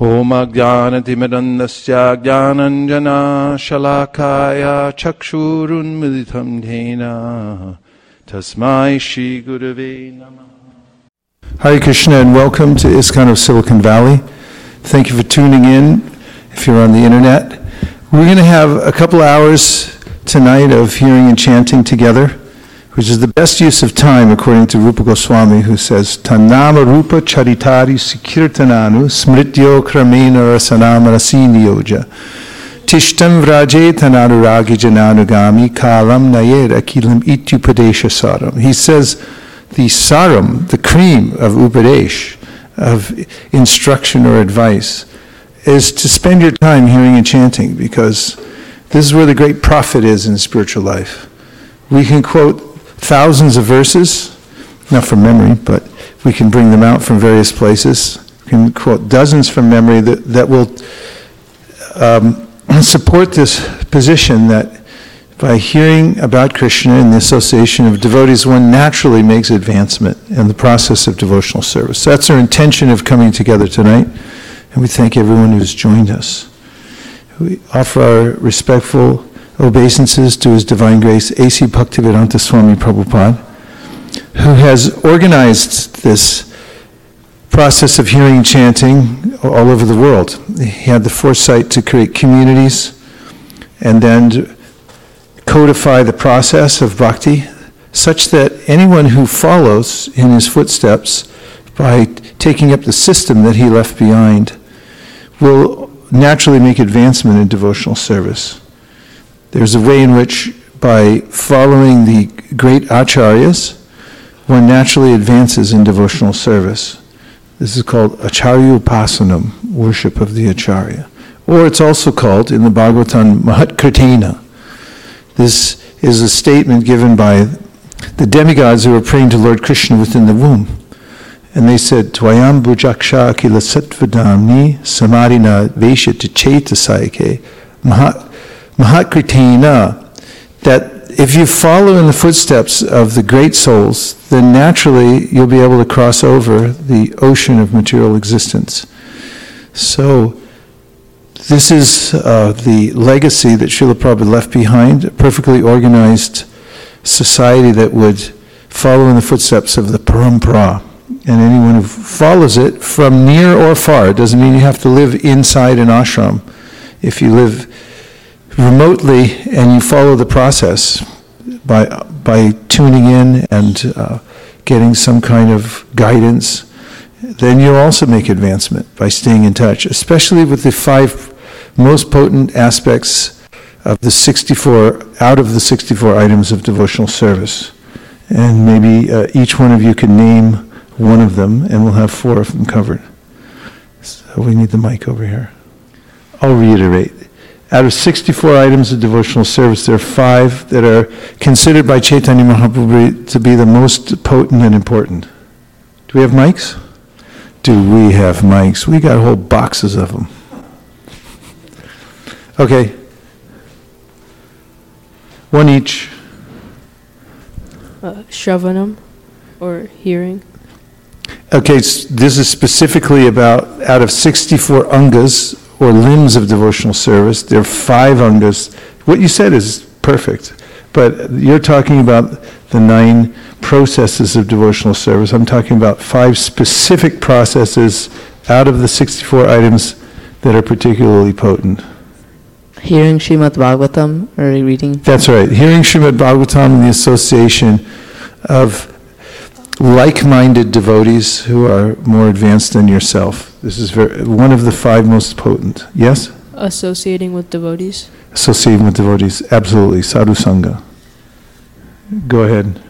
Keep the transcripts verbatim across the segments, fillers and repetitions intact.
Om Ajnanatimidandasya Jnananjana Shalakaya Chakshurun Militam Dhena Tasmai Shri Gurave Namah. Hare Krishna and welcome to ISKCON of Silicon Valley. Thank you for tuning in if you're on the internet. We're going to have a couple hours tonight of hearing and chanting together, which is the best use of time according to Rupa Goswami, who says, Tanama Rupa Charitari Sikirtananu Smrityo Kramena Rasanama Rasiniyoja Tishtam Vraje Tanaruragi Jananugami Kalam Nayer Akilam Ityupadesha Saram. He says the saram, the cream of Upadesh, of instruction or advice, is to spend your time hearing and chanting, because this is where the great profit is in spiritual life. We can quote thousands of verses, not from memory, but we can bring them out from various places. We can quote dozens from memory that, that will um, support this position that by hearing about Krishna and the association of devotees, one naturally makes advancement in the process of devotional service. That's our intention of coming together tonight, and we thank everyone who's joined us. We offer our respectful obeisances to His Divine Grace, A C Bhaktivedanta Swami Prabhupada, who has organized this process of hearing and chanting all over the world. He had the foresight to create communities and then codify the process of bhakti such that anyone who follows in his footsteps by taking up the system that he left behind will naturally make advancement in devotional service. There's a way in which, by following the great acharyas, one naturally advances in devotional service. This is called acharya upasanam, worship of the acharya. Or it's also called, in the Bhagavatam, Mahatkritena. This is a statement given by the demigods who were praying to Lord Krishna within the womb. And they said, Tvayam bhujaksha kila satvadamni samadhina veshita chetasayake Mahatkritena, that if you follow in the footsteps of the great souls, then naturally you'll be able to cross over the ocean of material existence. So this is uh, the legacy that Srila Prabhupada left behind, a perfectly organized society that would follow in the footsteps of the parampara. And anyone who follows it from near or far, it doesn't mean you have to live inside an ashram. If you live remotely and you follow the process by by tuning in and uh, getting some kind of guidance, then you'll also make advancement by staying in touch, especially with the five most potent aspects of the sixty-four, out of the sixty-four items of devotional service. And maybe uh, each one of you can name one of them, and we'll have four of them covered. So we need the mic over here. I'll reiterate. Out of sixty-four items of devotional service, there are five that are considered by Chaitanya Mahaprabhu to be the most potent and important. Do we have mics? Do we have mics? We got whole boxes of them. Okay. One each. Uh, Shravanam, or hearing. Okay, this is specifically about, out of sixty-four angas, or limbs of devotional service, there are five angas. What you said is perfect, but you're talking about the nine processes of devotional service. I'm talking about five specific processes out of the sixty-four items that are particularly potent. Hearing Srimad Bhagavatam, or reading? That's right. Hearing Srimad Bhagavatam and the association of like-minded devotees who are more advanced than yourself. This is very, one of the five most potent. Yes? Associating with devotees. Associating with devotees, absolutely. Sadhu Sangha. Go ahead.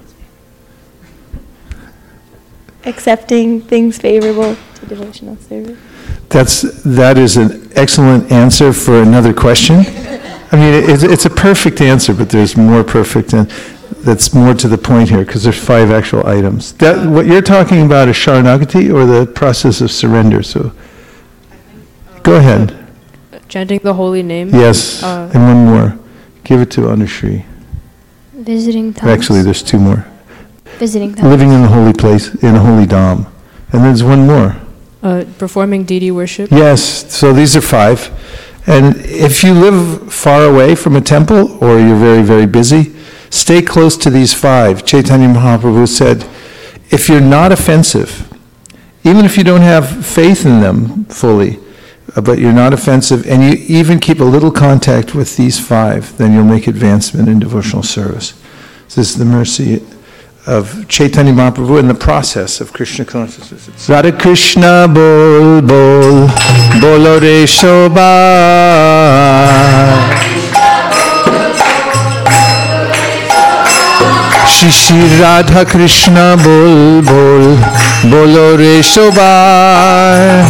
Accepting things favorable to devotional service. That's, that is an excellent answer for another question. I mean, it's, it's a perfect answer, but there's more perfect, and that's more to the point here, because there's five actual items. That, what you're talking about is Sharanagati, or the process of surrender. So, go ahead. Chanting the holy name. Yes, uh, and one more. Give it to Anushri. Visiting Dham. Actually, there's two more. Visiting Dham. Living in the holy place, in a holy dham. And there's one more. uh, performing deity worship. Yes, so these are five. And if you live far away from a temple or you're very, very busy, stay close to these five. Chaitanya Mahaprabhu said, if you're not offensive, even if you don't have faith in them fully, but you're not offensive, and you even keep a little contact with these five, then you'll make advancement in devotional service. So this is the mercy of Chaitanya Mahaprabhu in the process of Krishna consciousness. Radha Krishna bol bol, bolo re shobha. Shri Shri Radha Krishna bol bol, bolo re shobha.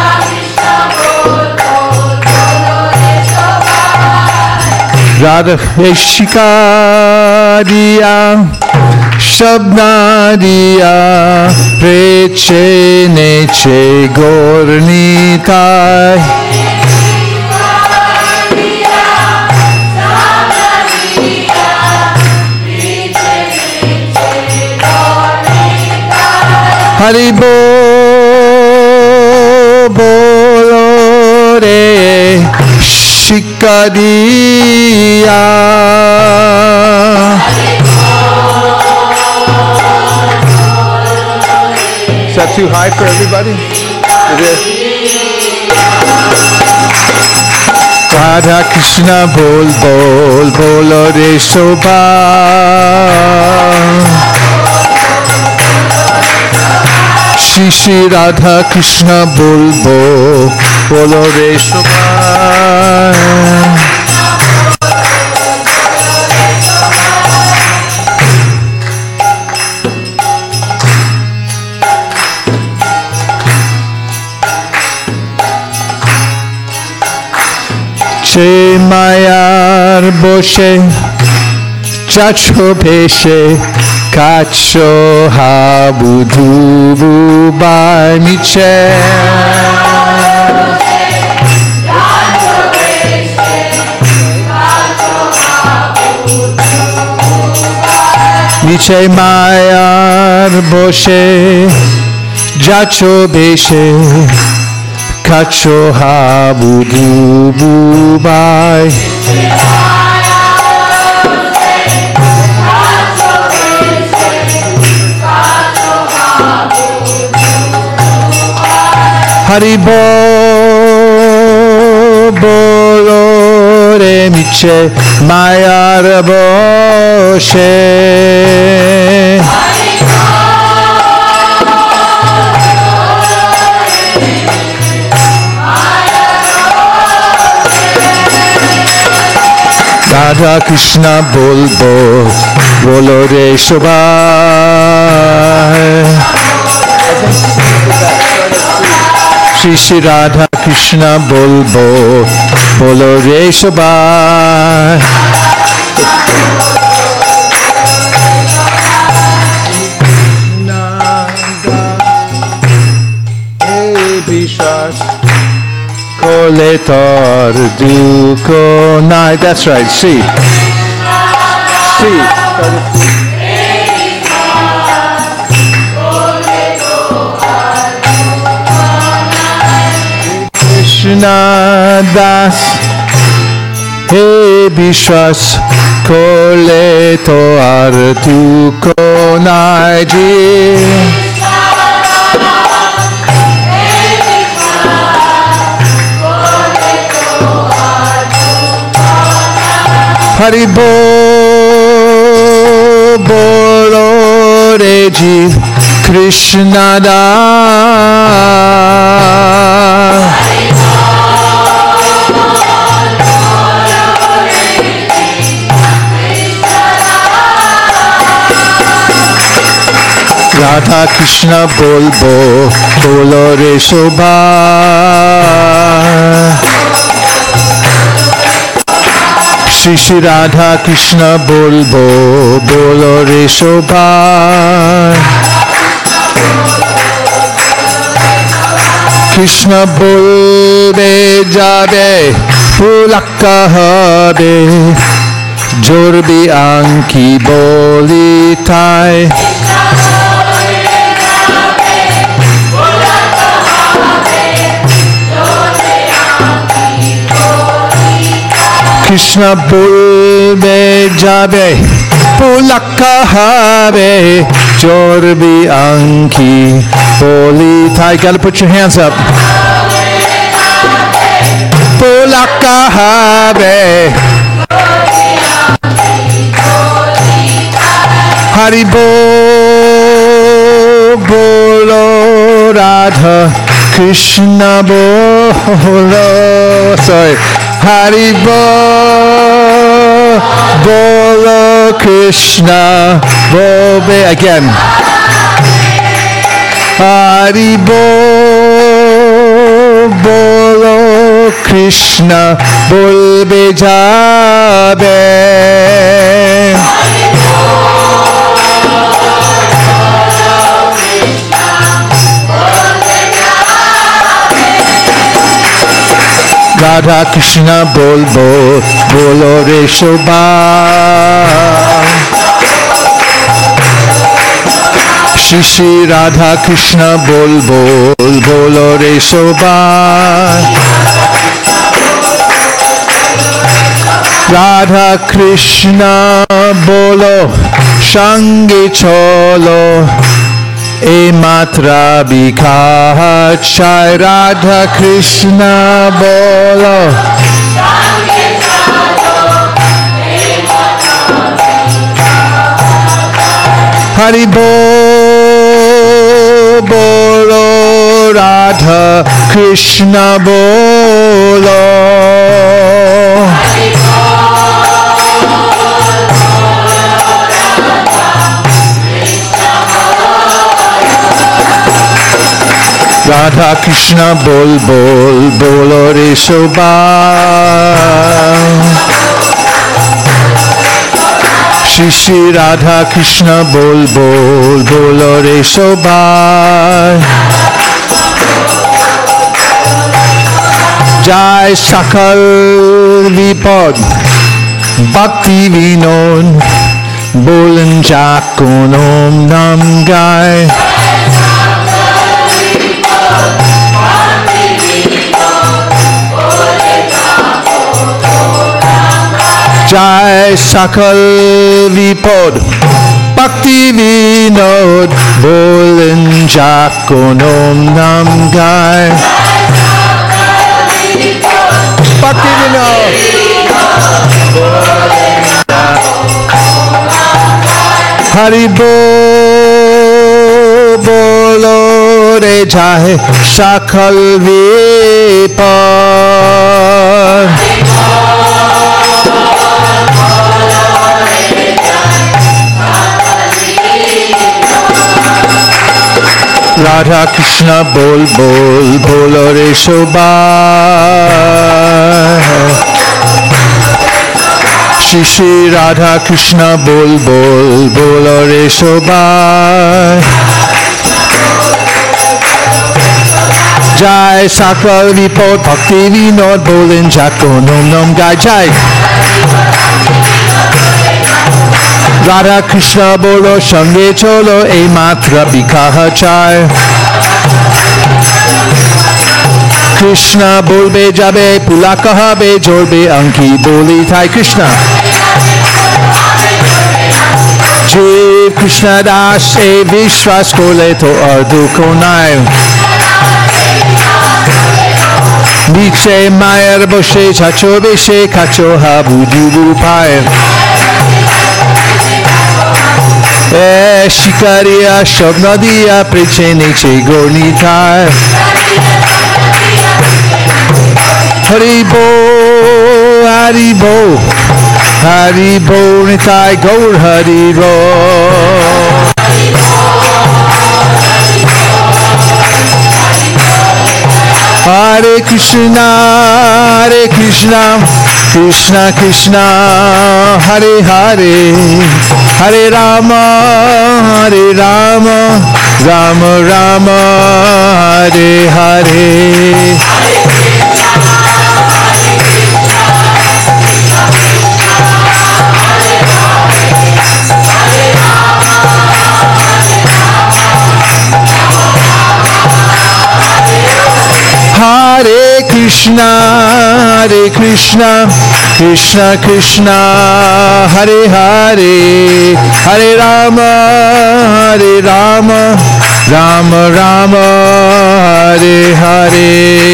Radha Shikariya Shabnadiya Preche Neche Gornitai Haribo Bolo Re Shikariya. Is that too high for everybody? It is. Radha Krishna bol bol bolo re shobha. Shri Shri Radha Krishna bol bol bolo re shobha. Che mayar boshe chacho peshe kacho habudubu bai miche miche mayar boshe chacho peshe Kacho habudubu bai Haribo bolo re miche mayar boshe Radha Krishna bol bol bolo re shobha. Shri Shri Radha Krishna bol bol bolo re shobha. Koletor duko nai. That's right. See. See. Krishna das he bishwas koletor duko nai ji. Haribo bolo re ji Krishna da. Radha Krishna bol bol bolo re shobha. Shri Shri Radha Krishna bol bol bolo re shobha. Krishna bolbe jabe pulakka habe jorbi anki bolitai. Krishna bolbe jabe, pulaka habe, jorbi anki, boli thai. Gotta put your hands up. Pulaka habe, Hari bol, bolo Radha, Krishna bolo, sorry, Hari bol, bolo Krishna, bolbe, again. Hari bol, bolo Krishna, bolbe jabe. Radha Krishna bol bol, bolo re shobha. Shri Shri Radha Krishna bol bol, bolo re shobha. Radha Krishna bolo, shange cholo, e matra bikachai. Radha Krishna bolo, Hari bol, bolo Radha Krishna bolo. Radha Krishna bol bol, bolo re shobha. Shri Shri Radha Krishna bol bol, bolo re shobha. Jai Sakal Vipad, Bhakti Vinod, bolen Jakun Om Nam Gai. Jai Sakal Vipad, Bhakti Vinod, bolen Jakun Om Nam Gai. Bhakti Vinod, Hari bol, bolo re jahe Sakal Vipad. Radha Krishna bol bol, bolo re shobha. Shri Shri Radha Krishna bol bol, bolo re shobha. Jai Sakal Vipad, Bhakti Vinod, bolen Jakun Om Nam Gai. Jai Radha Krishna bolo, shange cholo, e matra bikachai. Krishna bolbe jabe, pulaka habe, jorbe anki, boli thai. Krishna Jiv Krishna das, e vishwas kole to ardu konai. Niche mayer boshe, chacho beshe, kacho habu dubu pai. E shikaria shabnadia, preche niche gornitai. Hari bol, Hari bol, Hari bol nitai gaur Hari bol. Hare Krishna, Hare Krishna, Krishna Krishna, Hare Hare, Hare Rama, Hare Rama, Rama Rama, Hare Hare. Hare Krishna, Hare Krishna, Krishna Krishna, Hare Hare, Hare Rama, Hare Rama, Rama Rama, Hare Hare.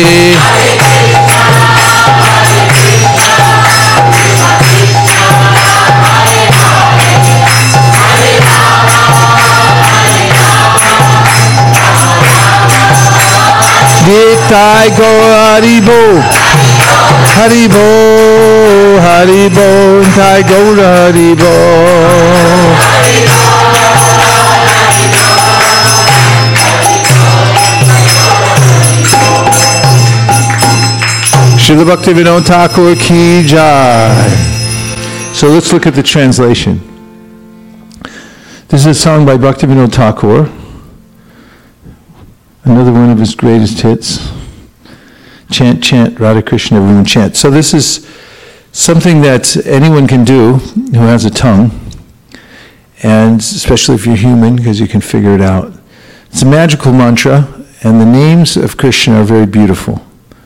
Nitai Go Haribo, Haribo, Haribo, Nitai Go Haribo. Srila Bhaktivinoda Thakur ki jai. So let's look at the translation. This is a song by Bhaktivinoda Thakur. Another one of his greatest hits. Chant, chant, Radha Krishna, everyone chant. So this is something that anyone can do who has a tongue, and especially if you're human, because you can figure it out. It's a magical mantra, and the names of Krishna are very beautiful.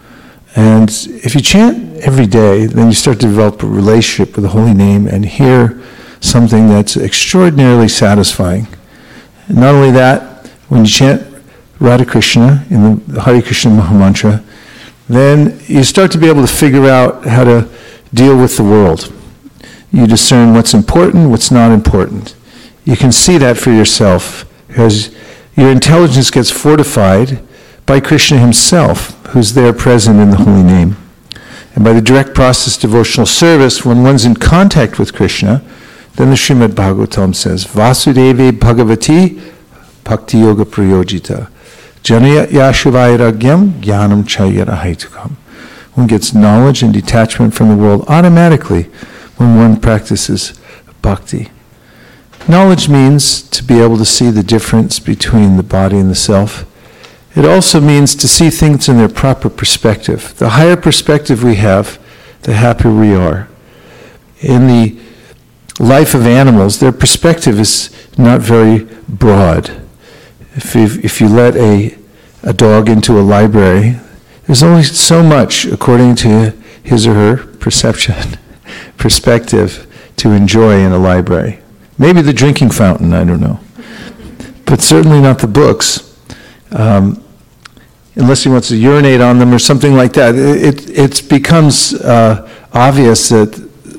And if you chant every day, then you start to develop a relationship with the holy name and hear something that's extraordinarily satisfying. And not only that, when you chant Radha Krishna in the Hare Krishna Mahamantra, then you start to be able to figure out how to deal with the world. You discern what's important, what's not important. You can see that for yourself because your intelligence gets fortified by Krishna himself, who's there present in the holy name. And by the direct process of devotional service, when one's in contact with Krishna, then the Srimad Bhagavatam says, Vasudeve Bhagavati Bhakti Yoga Prayojita. Janaya Yashavairagyam Jnanam Chayara Haitukam. One gets knowledge and detachment from the world automatically when one practices bhakti. Knowledge means to be able to see the difference between the body and the self. It also means to see things in their proper perspective. The higher perspective we have, the happier we are. In the life of animals, their perspective is not very broad. If you, if you let a, a dog into a library, there's only so much, according to his or her perception, perspective, to enjoy in a library. Maybe the drinking fountain, I don't know. But certainly not the books. Um, unless he wants to urinate on them or something like that. It, it becomes uh, obvious that,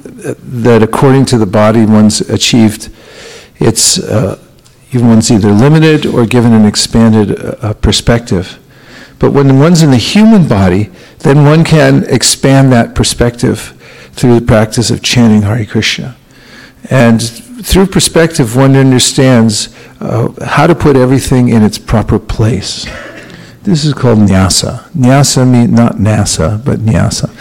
that according to the body one's achieved, it's... Uh, one's either limited or given an expanded uh, perspective. But when one's in the human body, then one can expand that perspective through the practice of chanting Hare Krishna. And through perspective, one understands uh, how to put everything in its proper place. This is called nyasa. Nyasa means not NASA, but nyasa.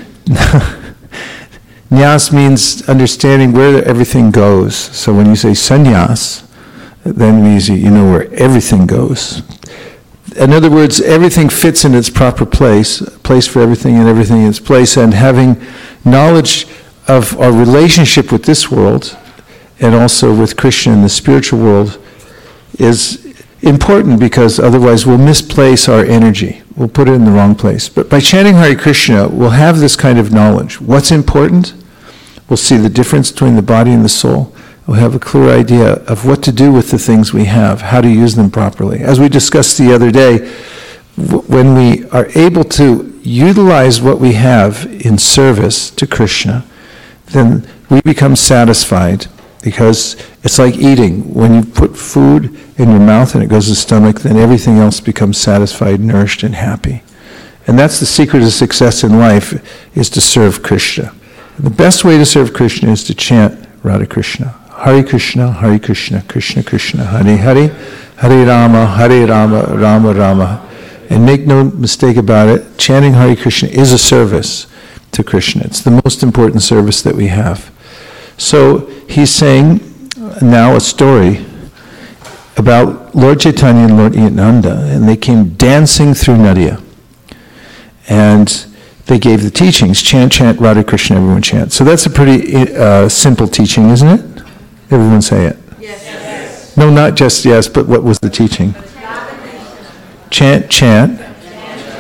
Nyas means understanding where everything goes. So when you say sannyas, then means you know where everything goes. In other words, everything fits in its proper place, place for everything and everything in its place, and having knowledge of our relationship with this world and also with Krishna in the spiritual world is important, because otherwise we'll misplace our energy. We'll put it in the wrong place. But by chanting Hare Krishna, we'll have this kind of knowledge. What's important? We'll see the difference between the body and the soul. We'll have a clear idea of what to do with the things we have, how to use them properly. As we discussed the other day, w- when we are able to utilize what we have in service to Krishna, then we become satisfied, because it's like eating. When you put food in your mouth and it goes to the stomach, then everything else becomes satisfied, nourished, and happy. And that's the secret of success in life, is to serve Krishna. And the best way to serve Krishna is to chant Radha Krishna. Hare Krishna, Hare Krishna, Krishna Krishna, Hare Hare, Hare Rama, Hare Rama, Rama Rama. And make no mistake about it, chanting Hare Krishna is a service to Krishna. It's the most important service that we have. So he's saying now a story about Lord Chaitanya and Lord Nityananda, and they came dancing through Nadia. And they gave the teachings, chant, chant, Radha Krishna, everyone chant. So that's a pretty uh, simple teaching, isn't it? Everyone say it. Yes. Yes. No, not just yes, but what was the teaching? Chant, chant,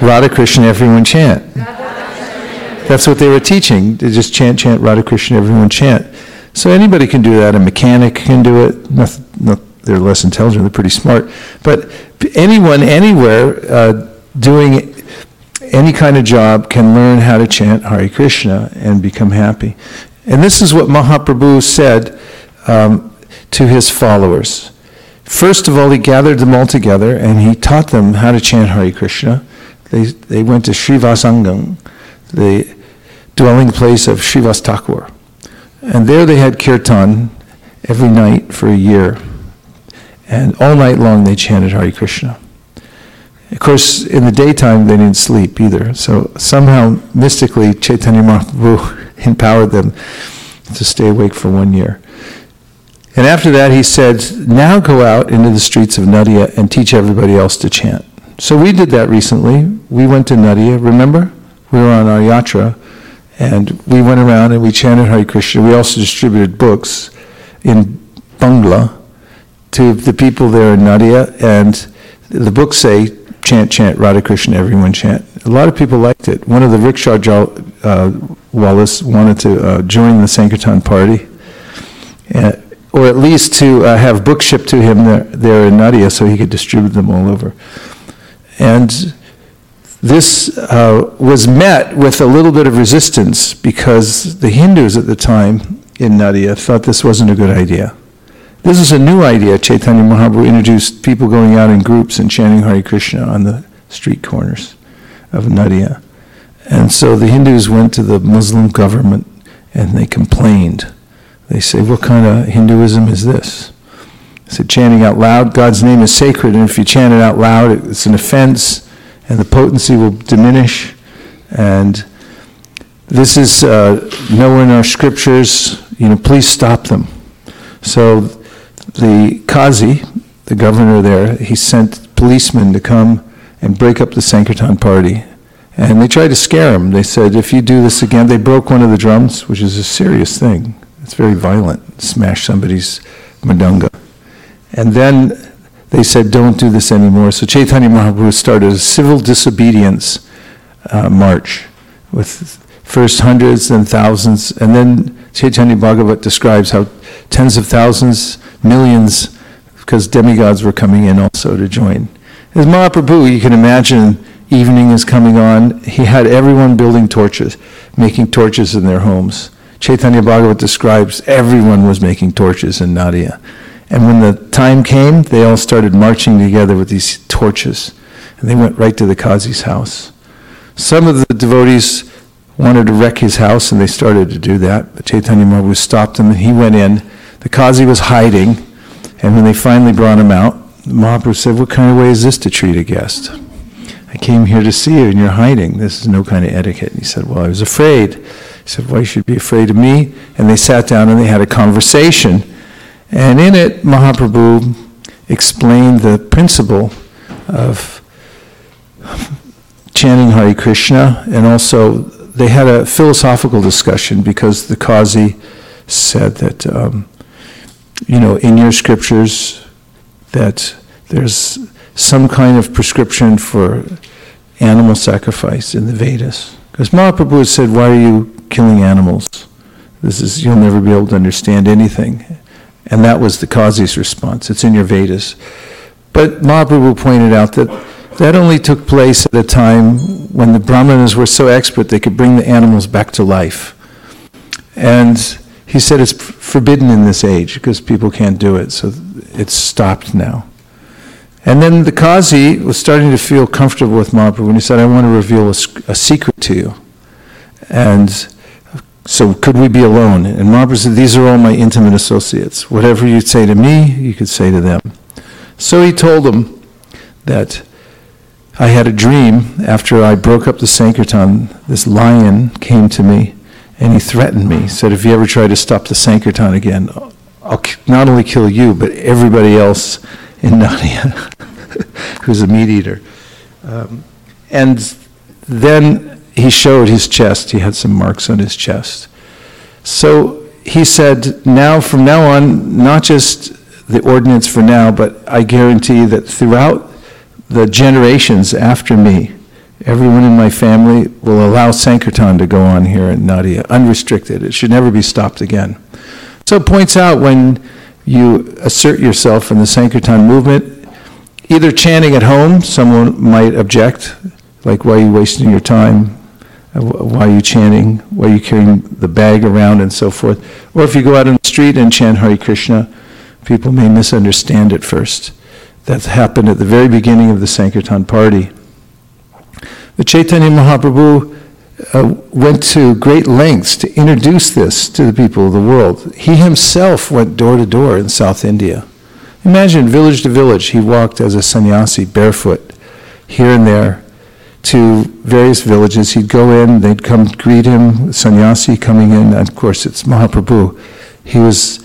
Radha Krishna, everyone chant. That's what they were teaching. They just chant, chant, Radha Krishna, everyone chant. So anybody can do that. A mechanic can do it. Not, not, they're less intelligent, they're pretty smart. But anyone, anywhere, uh, doing any kind of job can learn how to chant Hare Krishna and become happy. And this is what Mahaprabhu said um, to his followers. First of all, he gathered them all together and he taught them how to chant Hare Krishna. They, they went to Srivasangam, the dwelling place of Srivas Thakur. And there they had kirtan every night for a year. And all night long they chanted Hare Krishna. Of course, in the daytime they didn't sleep either. So somehow, mystically, Chaitanya Mahaprabhu empowered them to stay awake for one year. And after that he said, now go out into the streets of Nadia and teach everybody else to chant. So we did that recently. We went to Nadia, remember? We were on our yatra, and we went around and we chanted Hare Krishna. We also distributed books in Bangla to the people there in Nadia, and the books say, chant, chant, Radha Krishna, everyone chant. A lot of people liked it. One of the rickshaw uh, Wallace wanted to uh, join the Sankirtan party, uh, or at least to uh, have books shipped to him there, there in Nadia so he could distribute them all over. And this uh, was met with a little bit of resistance because the Hindus at the time in Nadia thought this wasn't a good idea. This is a new idea. Chaitanya Mahaprabhu introduced people going out in groups and chanting Hare Krishna on the street corners of Nadia. And so the Hindus went to the Muslim government and they complained. They say, what kind of Hinduism is this? They said, chanting out loud, God's name is sacred, and if you chant it out loud, it's an offense, and the potency will diminish. And this is uh, nowhere in our scriptures, you know, please stop them. So the Qazi, the governor there, he sent policemen to come and break up the Sankirtan party. And they tried to scare him. They said, if you do this again, they broke one of the drums, which is a serious thing. It's very violent, smash somebody's madanga. And then they said, don't do this anymore. So Chaitanya Mahaprabhu started a civil disobedience uh, march with first hundreds and thousands, and then Chaitanya Bhagavat describes how tens of thousands, millions, because demigods were coming in also to join. As Mahaprabhu, you can imagine, evening is coming on, he had everyone building torches, making torches in their homes. Chaitanya Bhagavat describes everyone was making torches in Nadia. And when the time came, they all started marching together with these torches. And they went right to the Qazi's house. Some of the devotees wanted to wreck his house, and they started to do that. But Chaitanya Mahaprabhu stopped them, and he went in. The Qazi was hiding. And when they finally brought him out, Mahaprabhu said, what kind of way is this to treat a guest? I came here to see you, and you're hiding. This is no kind of etiquette. And he said, well, I was afraid. He said, why should you be afraid of me? And they sat down, and they had a conversation. And in it, Mahaprabhu explained the principle of chanting Hare Krishna, and also they had a philosophical discussion because the Qazi said that, um, you know, in your scriptures that there's some kind of prescription for animal sacrifice in the Vedas. Because Mahaprabhu said, why are you killing animals? This is, you'll never be able to understand anything. And that was the Qazi's response. It's in your Vedas. But Mahaprabhu pointed out that that only took place at a time when the Brahmanas were so expert they could bring the animals back to life. And he said it's forbidden in this age because people can't do it, so it's stopped now. And then the Qazi was starting to feel comfortable with Mahaprabhu, and he said, I want to reveal a, a secret to you. And so could we be alone? And Mahaprabhu said, these are all my intimate associates. Whatever you say to me, you could say to them. So he told them that I had a dream after I broke up the Sankirtan. This lion came to me and he threatened me. He said, if you ever try to stop the Sankirtan again, I'll not only kill you, but everybody else in Nadia who's a meat eater. Um, and then he showed his chest. He had some marks on his chest. So he said, now, from now on, not just the ordinance for now, but I guarantee that throughout the generations after me, Everyone in my family will allow Sankirtan to go on here in Nadia, unrestricted. It should never be stopped again. So it points out when you assert yourself in the Sankirtan movement, either chanting at home, someone might object, like, why are you wasting your time? Why are you chanting? Why are you carrying the bag around and so forth? Or if you go out on the street and chant Hare Krishna, people may misunderstand it first. That happened at the very beginning of the Sankirtan party. But Chaitanya Mahaprabhu uh, went to great lengths to introduce this to the people of the world. He himself went door to door in South India. Imagine village to village, he walked as a sannyasi barefoot here and there to various villages. He'd go in, they'd come greet him, sannyasi coming in, and of course it's Mahaprabhu. He was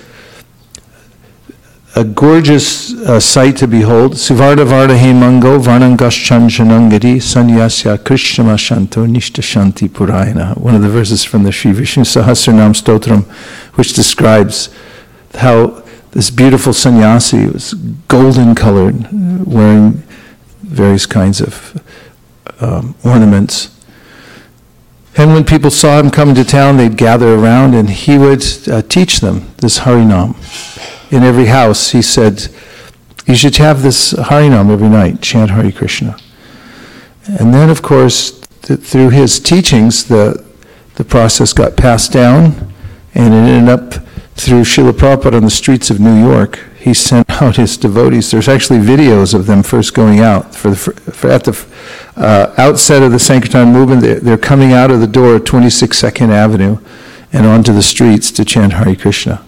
a gorgeous uh, sight to behold. Suvarda Varda Hemango Varnangaschan Janangadi Sanyasya Krishnama Shanto Nishta Shanti Purayana. One of the verses from the Sri Vishnu Sahasranam Stotram, which describes how this beautiful sannyasi was golden colored, wearing various kinds of um, ornaments. And when people saw him come to town, they'd gather around and he would uh, teach them this Harinam. In every house, he said, you should have this Harinam every night, chant Hare Krishna. And then, of course, th- through his teachings, the, the process got passed down, and it ended up through Srila Prabhupada on the streets of New York. He sent out his devotees. There's actually videos of them first going out. For the for at the uh, outset of the Sankirtan movement, they're, they're coming out of the door at twenty-six Second Avenue and onto the streets to chant Hare Krishna.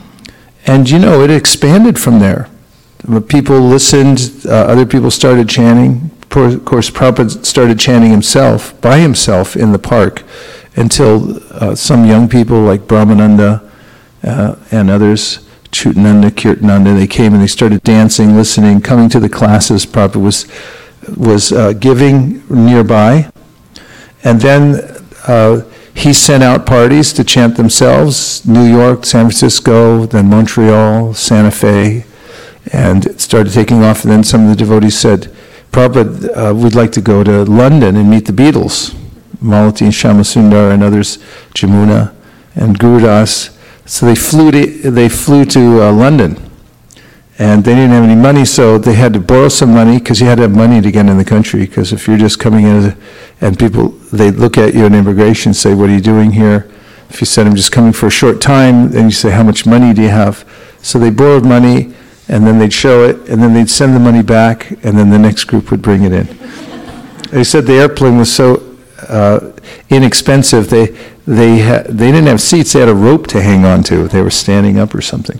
And you know, it expanded from there. People listened, uh, other people started chanting. Of course, Prabhupada started chanting himself, by himself in the park, until uh, some young people like Brahmananda uh, and others, Chutananda, Kirtananda, they came and they started dancing, listening, coming to the classes Prabhupada was, was uh, giving nearby. And then uh, he sent out parties to chant themselves, New York, San Francisco, then Montreal, Santa Fe, and it started taking off. And then some of the devotees said, Prabhupada, uh, we'd like to go to London and meet the Beatles, Malati and Shyamasundar and others, Jamuna and Gurudas. So they flew to, they flew to uh, London. And they didn't have any money, so they had to borrow some money, because you had to have money to get in the country, because if you're just coming in as a, and people, they look at you in immigration and say, what are you doing here? If you said, I'm just coming for a short time, then you say, how much money do you have? So they borrowed money, and then they'd show it, and then they'd send the money back, and then the next group would bring it in. They said the airplane was so uh, inexpensive, they, they, ha- they didn't have seats, they had a rope to hang on to. They were standing up or something.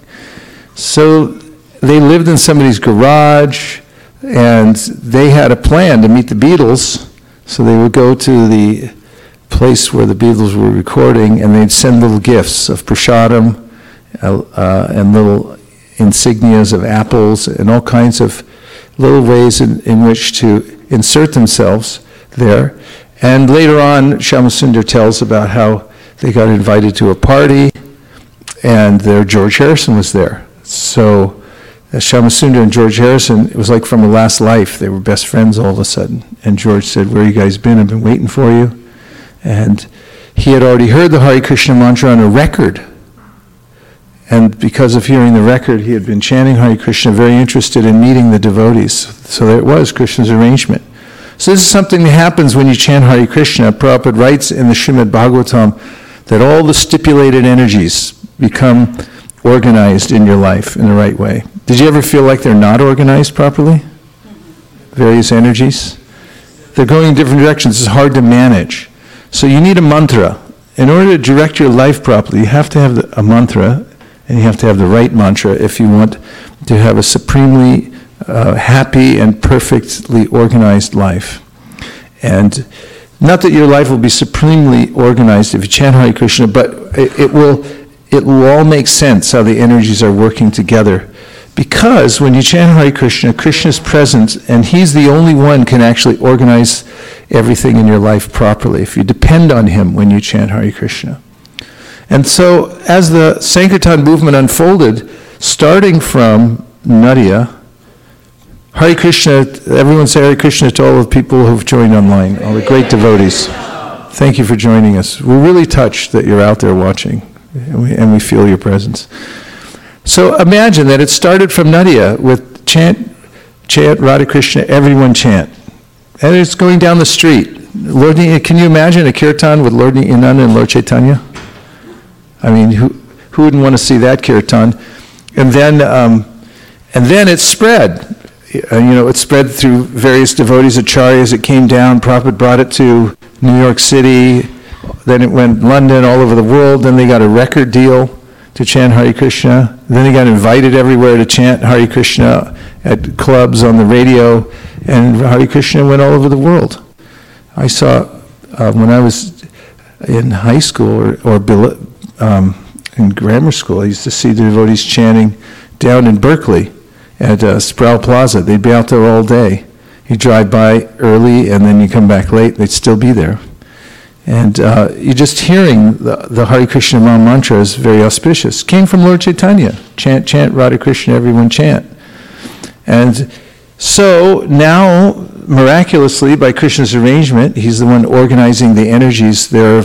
So they lived in somebody's garage, and they had a plan to meet the Beatles, so they would go to the place where the Beatles were recording, and they'd send little gifts of prasadam uh, and little insignias of apples and all kinds of little ways in, in which to insert themselves there. And later on, Shyamasundar tells about how they got invited to a party, and their George Harrison was there. So Uh, Shyamasundar and George Harrison, it was like from a last life. They were best friends all of a sudden. And George said, where you guys been? I've been waiting for you. And he had already heard the Hare Krishna mantra on a record. And because of hearing the record, he had been chanting Hare Krishna, very interested in meeting the devotees. So there it was, Krishna's arrangement. So this is something that happens when you chant Hare Krishna. Prabhupada writes in the Srimad Bhagavatam that all the stipulated energies become organized in your life in the right way. Did you ever feel like they're not organized properly? Various energies? They're going in different directions. It's hard to manage. So you need a mantra. In order to direct your life properly, you have to have the, a mantra, and you have to have the right mantra if you want to have a supremely uh, happy and perfectly organized life. And not that your life will be supremely organized if you chant Hare Krishna, but it, it will it will all make sense how the energies are working together. Because when you chant Hare Krishna, Krishna is present, and he's the only one can actually organize everything in your life properly, if you depend on him when you chant Hare Krishna. And so, as the Sankirtan movement unfolded, starting from Nadia, Hare Krishna, everyone say Hare Krishna to all the people who've joined online, all the great devotees. Thank you for joining us. We're really touched that you're out there watching, and we, and we feel your presence. So imagine that it started from Nadia with chant, chant, Radha Krishna, everyone chant. And it's going down the street. Lord, can you imagine a kirtan with Lord Nityananda and Lord Chaitanya? I mean, who who wouldn't want to see that kirtan? And then, um, and then it spread. Uh, you know, it spread through various devotees, acharyas. It came down. Prabhupada brought it to New York City. Then it went London, all over the world. Then they got a record deal to chant Hare Krishna. Then they got invited everywhere to chant Hare Krishna at clubs, on the radio, and Hare Krishna went all over the world. I saw, uh, when I was in high school or, or um, in grammar school, I used to see the devotees chanting down in Berkeley at uh, Sproul Plaza. They'd be out there all day. You drive by early and then you come back late, they'd still be there. And uh, you're just hearing the, the Hare Krishna Maha Mantra is very auspicious. Came from Lord Chaitanya. Chant, chant, Radha Krishna, everyone chant. And so now, miraculously, by Krishna's arrangement, he's the one organizing the energies. There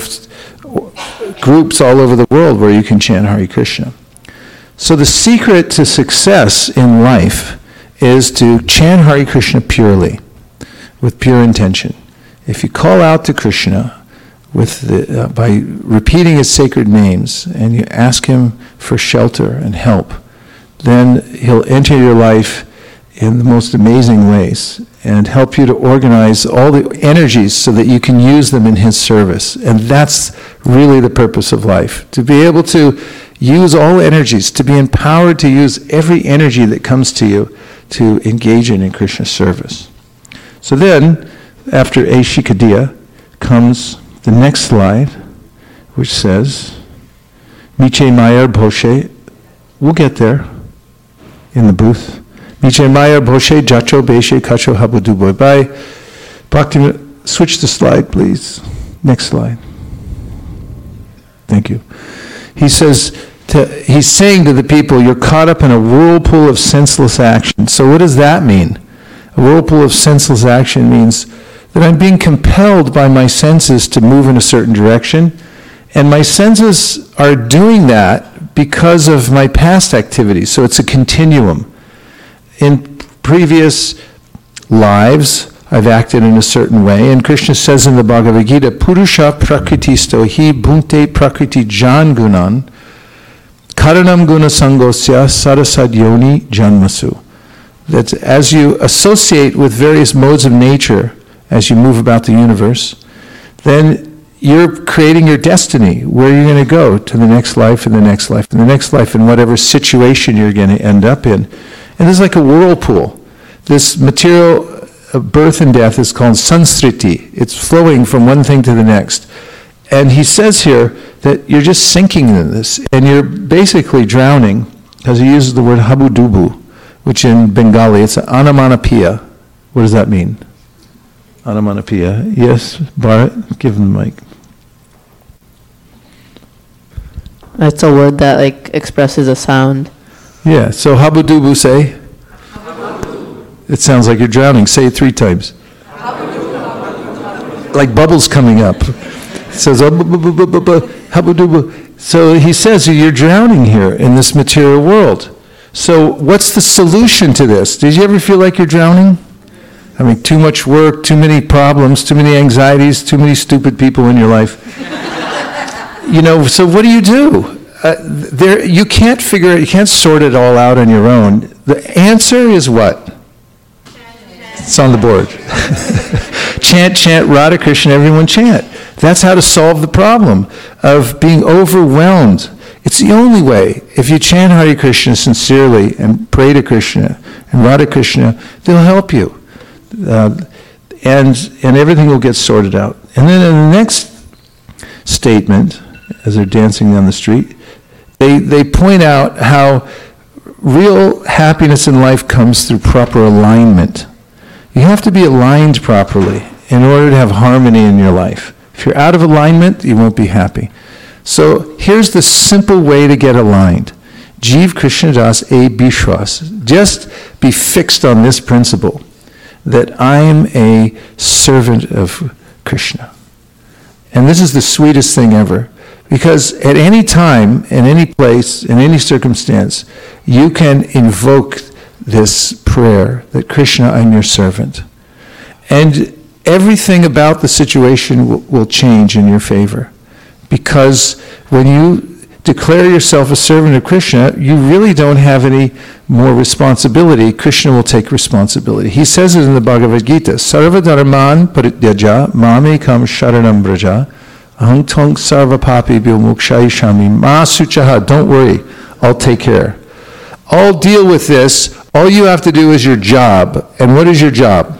are groups all over the world where you can chant Hare Krishna. So the secret to success in life is to chant Hare Krishna purely, with pure intention. If you call out to Krishna with the, uh, by repeating his sacred names, and you ask him for shelter and help, then he'll enter your life in the most amazing ways and help you to organize all the energies so that you can use them in his service. And that's really the purpose of life, to be able to use all energies, to be empowered to use every energy that comes to you to engage in in Krishna's service. So then, after Aishikadiya, comes the next slide, which says, Miche Mayar Bhoshe, we'll get there in the booth. Miche Mayar Bhoshe Jacho Beshe Kacho Habuduboy. By Bhakti, switch the slide, please. Next slide. Thank you. He says, to, he's saying to the people, you're caught up in a whirlpool of senseless action. So what does that mean? A whirlpool of senseless action means that I'm being compelled by my senses to move in a certain direction, and my senses are doing that because of my past activities. So it's a continuum. In previous lives, I've acted in a certain way, and Krishna says in the Bhagavad Gita, Purusha prakritisto hi bhunte prakriti jan gunan karanam guna sangosya sarasad yoni janmasu. That as you associate with various modes of nature, as you move about the universe, then you're creating your destiny, where you're going to go to the next life and the next life and the next life and whatever situation you're going to end up in. And it's like a whirlpool. This material of birth and death is called sansriti. It's flowing from one thing to the next. And he says here that you're just sinking in this, and you're basically drowning, because he uses the word habudubu, which in Bengali, it's anamanapiya. What does that mean? Anamanapiya. Yes, Bharat, give him the mic. It's a word that like expresses a sound. Yeah, so habudubu, say? Habudubu. It sounds like you're drowning. Say it three times. Habudubu. Like bubbles coming up. It says, habudubu. So he says you're drowning here in this material world. So what's the solution to this? Did you ever feel like you're drowning? I mean, too much work, too many problems, too many anxieties, too many stupid people in your life. You know, so what do you do? Uh, there, you can't figure it, you can't sort it all out on your own. The answer is what? It's on the board. Chant, chant, Radha Krishna, everyone chant. That's how to solve the problem of being overwhelmed. It's the only way. If you chant Hare Krishna sincerely and pray to Krishna and Radha Krishna, they'll help you. Uh, and and everything will get sorted out. And then in the next statement, as they're dancing down the street, they, they point out how real happiness in life comes through proper alignment. You have to be aligned properly in order to have harmony in your life. If you're out of alignment, you won't be happy. So here's the simple way to get aligned. Jeev Krishna Das E Bishwas. Just be fixed on this principle, that I am a servant of Krishna. And this is the sweetest thing ever. Because at any time, in any place, in any circumstance, you can invoke this prayer that Krishna, I'm your servant. And everything about the situation will, will change in your favor. Because when you declare yourself a servant of Krishna, you really don't have any more responsibility. Krishna will take responsibility. He says it in the Bhagavad Gita, Sarva dharman parityaja mamekam sharanam braja aham tvang sarva papebhyo mokshayishyami ma suchaha. Don't worry, I'll take care. I'll deal with this. All you have to do is your job. And what is your job?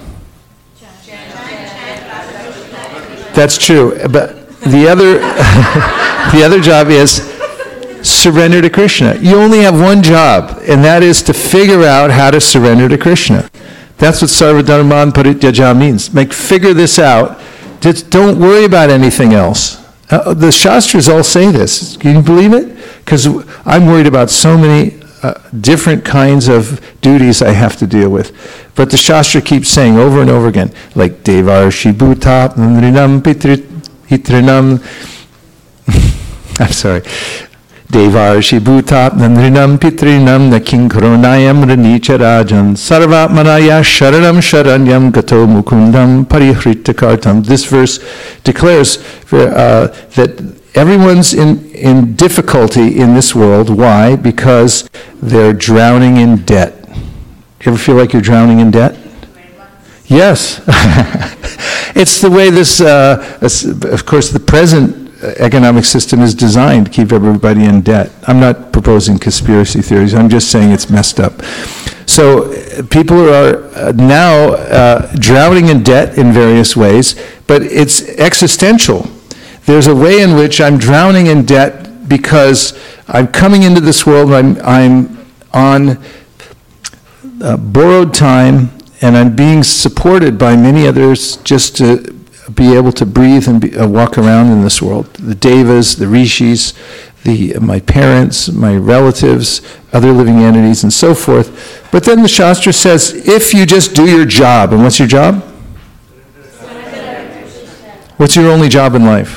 That's true. But the other the other job is surrender to Krishna. You only have one job, and that is to figure out how to surrender to Krishna. That's what Sarva Dharman Parityaja means. Make figure this out. Just don't worry about anything else. Uh, the Shastras all say this. Can you believe it? Because I'm worried about so many uh, different kinds of duties I have to deal with. But the Shastra keeps saying over and over again, like Devarshi Bhuta Nandrinam Hitrinam. I'm sorry. Devarshi Bhutat Nandrinam Pitrinam Naking Koronayam Ranicharajan Sarvatmanaya Sharanam Sharanyam Gato Mukundam Parihrittakartam. This verse declares uh, that everyone's in, in difficulty in this world. Why? Because they're drowning in debt. You ever feel like you're drowning in debt? Yes. It's the way this, uh, of course, the present economic system is designed to keep everybody in debt. I'm not proposing conspiracy theories. I'm just saying it's messed up. So uh, people are uh, now uh, drowning in debt in various ways, but it's existential. There's a way in which I'm drowning in debt because I'm coming into this world, I'm, I'm on uh, borrowed time, and I'm being supported by many others just to be able to breathe and be, uh, walk around in this world. The devas, the rishis, the, uh, my parents, my relatives, other living entities, and so forth. But then the Shastra says, if you just do your job, and what's your job? What's your only job in life?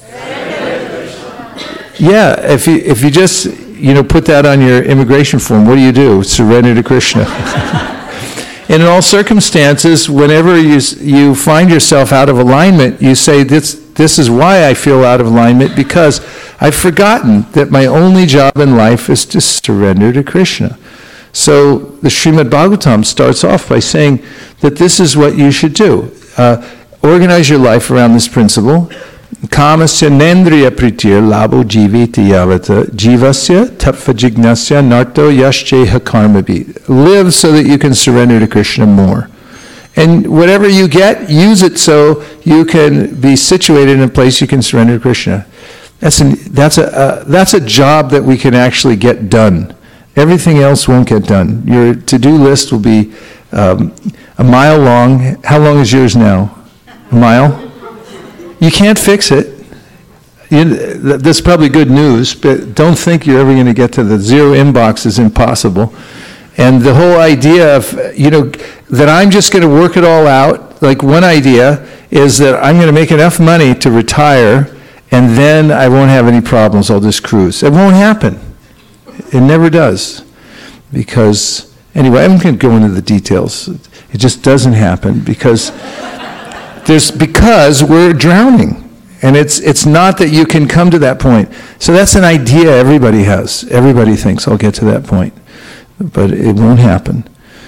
Yeah, if you, if you just, you know, put that on your immigration form, what do you do? Surrender to Krishna. And in all circumstances, whenever you you find yourself out of alignment, you say, this, this is why I feel out of alignment, because I've forgotten that my only job in life is to surrender to Krishna. So the Srimad Bhagavatam starts off by saying that this is what you should do. Uh, organize your life around this principle. Kamasya nendriya pritir labo jiviti yavata jivasya tapva jignasya narto yashcheha karmabi. Live so that you can surrender to Krishna more. And whatever you get, use it so you can be situated in a place you can surrender to Krishna. That's, an, that's, a, uh, that's a job that we can actually get done. Everything else won't get done. Your to-do list will be um, a mile long. How long is yours now? A mile? You can't fix it. You, that's probably good news, but don't think you're ever going to get to the zero inbox is impossible. And the whole idea of, you know, that I'm just going to work it all out, like one idea is that I'm going to make enough money to retire and then I won't have any problems, I'll just cruise. It won't happen. It never does. Because, anyway, I'm going to go into the details. It just doesn't happen because... There's because we're drowning. And it's it's not that you can come to that point. So that's an idea everybody has. Everybody thinks, I'll get to that point. But it won't happen.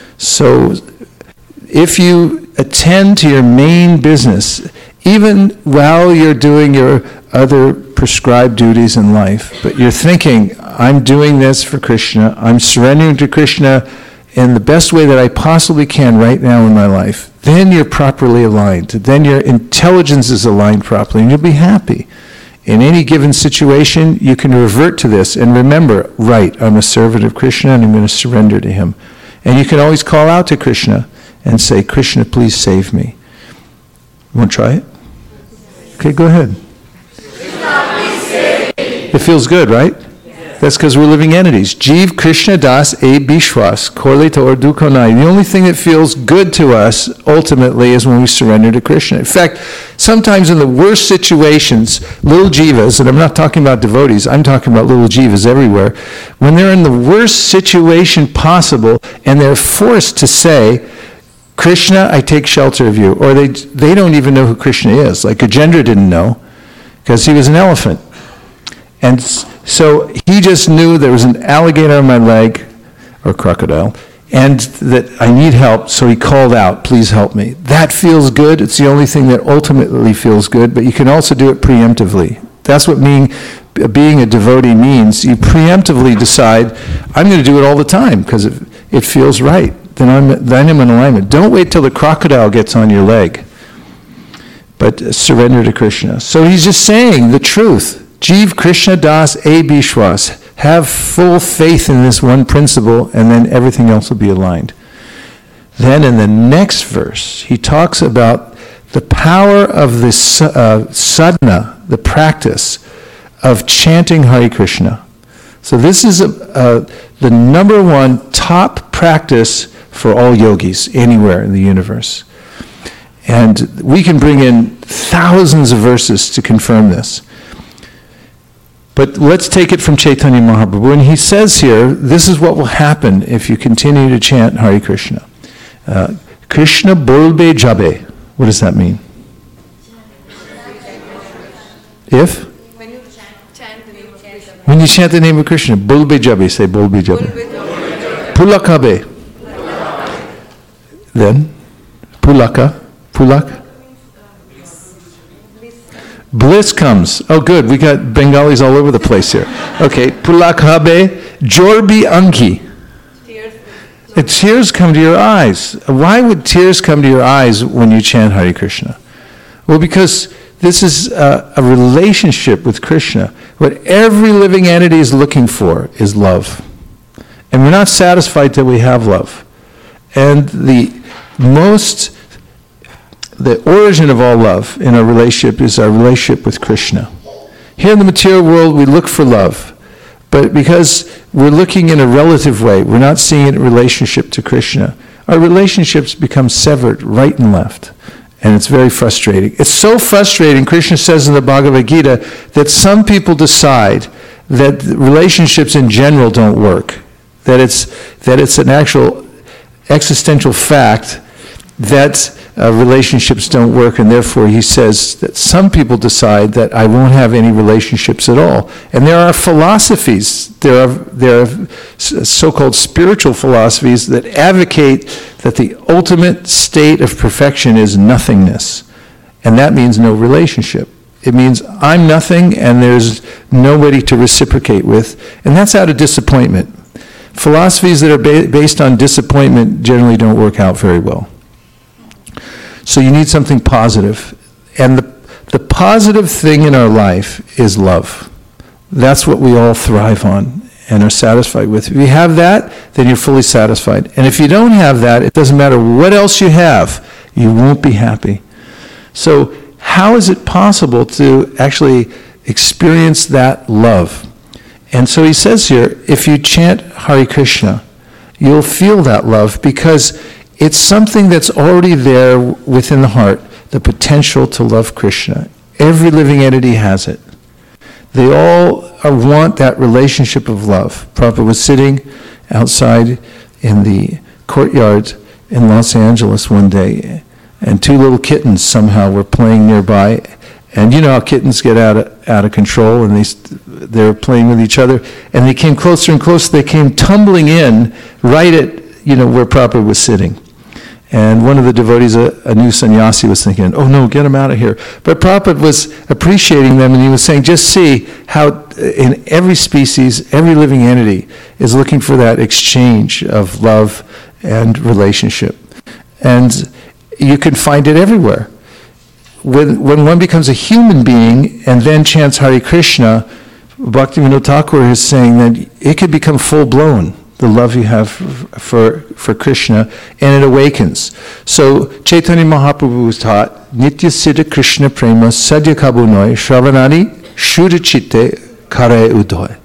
So if you attend to your main business, even while you're doing your other prescribed duties in life, but you're thinking, I'm doing this for Krishna, I'm surrendering to Krishna in the best way that I possibly can right now in my life, then you're properly aligned. Then your intelligence is aligned properly, and you'll be happy. In any given situation, you can revert to this and remember, right, I'm a servant of Krishna and I'm going to surrender to him. And you can always call out to Krishna and say, Krishna, please save me. You want to try it? Okay, go ahead. It feels good, right? That's because we're living entities. Jeev Krishna Das E Bishwas, Korlita or Dukonai. The only thing that feels good to us ultimately is when we surrender to Krishna. In fact, sometimes in the worst situations, little jivas, and I'm not talking about devotees, I'm talking about little jivas everywhere, when they're in the worst situation possible and they're forced to say, Krishna, I take shelter of you, or they they don't even know who Krishna is. Like Gajendra didn't know because he was an elephant. And so he just knew there was an alligator on my leg, or crocodile, and that I need help, so he called out, please help me. That feels good. It's the only thing that ultimately feels good, but you can also do it preemptively. That's what being, being a devotee means. You preemptively decide, I'm going to do it all the time because it, it feels right. Then I'm, then I'm in alignment. Don't wait till the crocodile gets on your leg, but surrender to Krishna. So he's just saying the truth. Jeev Krishna Das E Bishwas. Have full faith in this one principle, and then everything else will be aligned. Then in the next verse, he talks about the power of this uh, sadhana, the practice of chanting Hare Krishna. So this is a, a, the number one top practice for all yogis anywhere in the universe. And we can bring in thousands of verses to confirm this. But let's take it from Chaitanya Mahaprabhu. And he says here, this is what will happen if you continue to chant Hare Krishna. Uh, Krishna bolbe jabe. What does that mean? If? When you chant the name of Krishna. When you chant the name of Krishna, bolbe jabe, say bolbe jabe. Pulakabe. Then, pulaka, pulak. Bliss comes. Oh, good. We got Bengalis all over the place here. Okay. Pulakhabe, jorbi anki. The tears come to your eyes. Why would tears come to your eyes when you chant Hare Krishna? Well, because this is a, a relationship with Krishna. What every living entity is looking for is love. And we're not satisfied till we have love. And the most... The origin of all love in our relationship is our relationship with Krishna. Here in the material world, we look for love. But because we're looking in a relative way, we're not seeing it in relationship to Krishna, our relationships become severed right and left. And it's very frustrating. It's so frustrating, Krishna says in the Bhagavad Gita, that some people decide that relationships in general don't work. That it's, that it's an actual existential fact that uh, relationships don't work, and therefore he says that some people decide that I won't have any relationships at all. And there are philosophies, there are, there are so-called spiritual philosophies that advocate that the ultimate state of perfection is nothingness. And that means no relationship. It means I'm nothing and there's nobody to reciprocate with, and that's out of disappointment. Philosophies that are ba- based on disappointment generally don't work out very well. So you need something positive. And the, the positive thing in our life is love. That's what we all thrive on and are satisfied with. If you have that, then you're fully satisfied. And if you don't have that, it doesn't matter what else you have, you won't be happy. So how is it possible to actually experience that love? And so he says here, if you chant Hare Krishna, you'll feel that love because it's something that's already there within the heart, the potential to love Krishna. Every living entity has it. They all are, want that relationship of love. Prabhupada was sitting outside in the courtyard in Los Angeles one day, and two little kittens somehow were playing nearby. And you know how kittens get out of, out of control, and they, they're playing with each other. And they came closer and closer. They came tumbling in right at, you know, where Prabhupada was sitting. And one of the devotees, a, a new sannyasi, was thinking, oh no, get him out of here. But Prabhupada was appreciating them, and he was saying, just see how in every species, every living entity is looking for that exchange of love and relationship. And you can find it everywhere. When, when one becomes a human being and then chants Hare Krishna, Bhaktivinoda Thakur is saying that it could become full-blown, the love you have for, for Krishna, and it awakens. So Chaitanya Mahaprabhu was taught, Nitya Siddha Krishna Prema Sadhya Kabunoi Shravanani Shuddha Chitte Kare Udoy.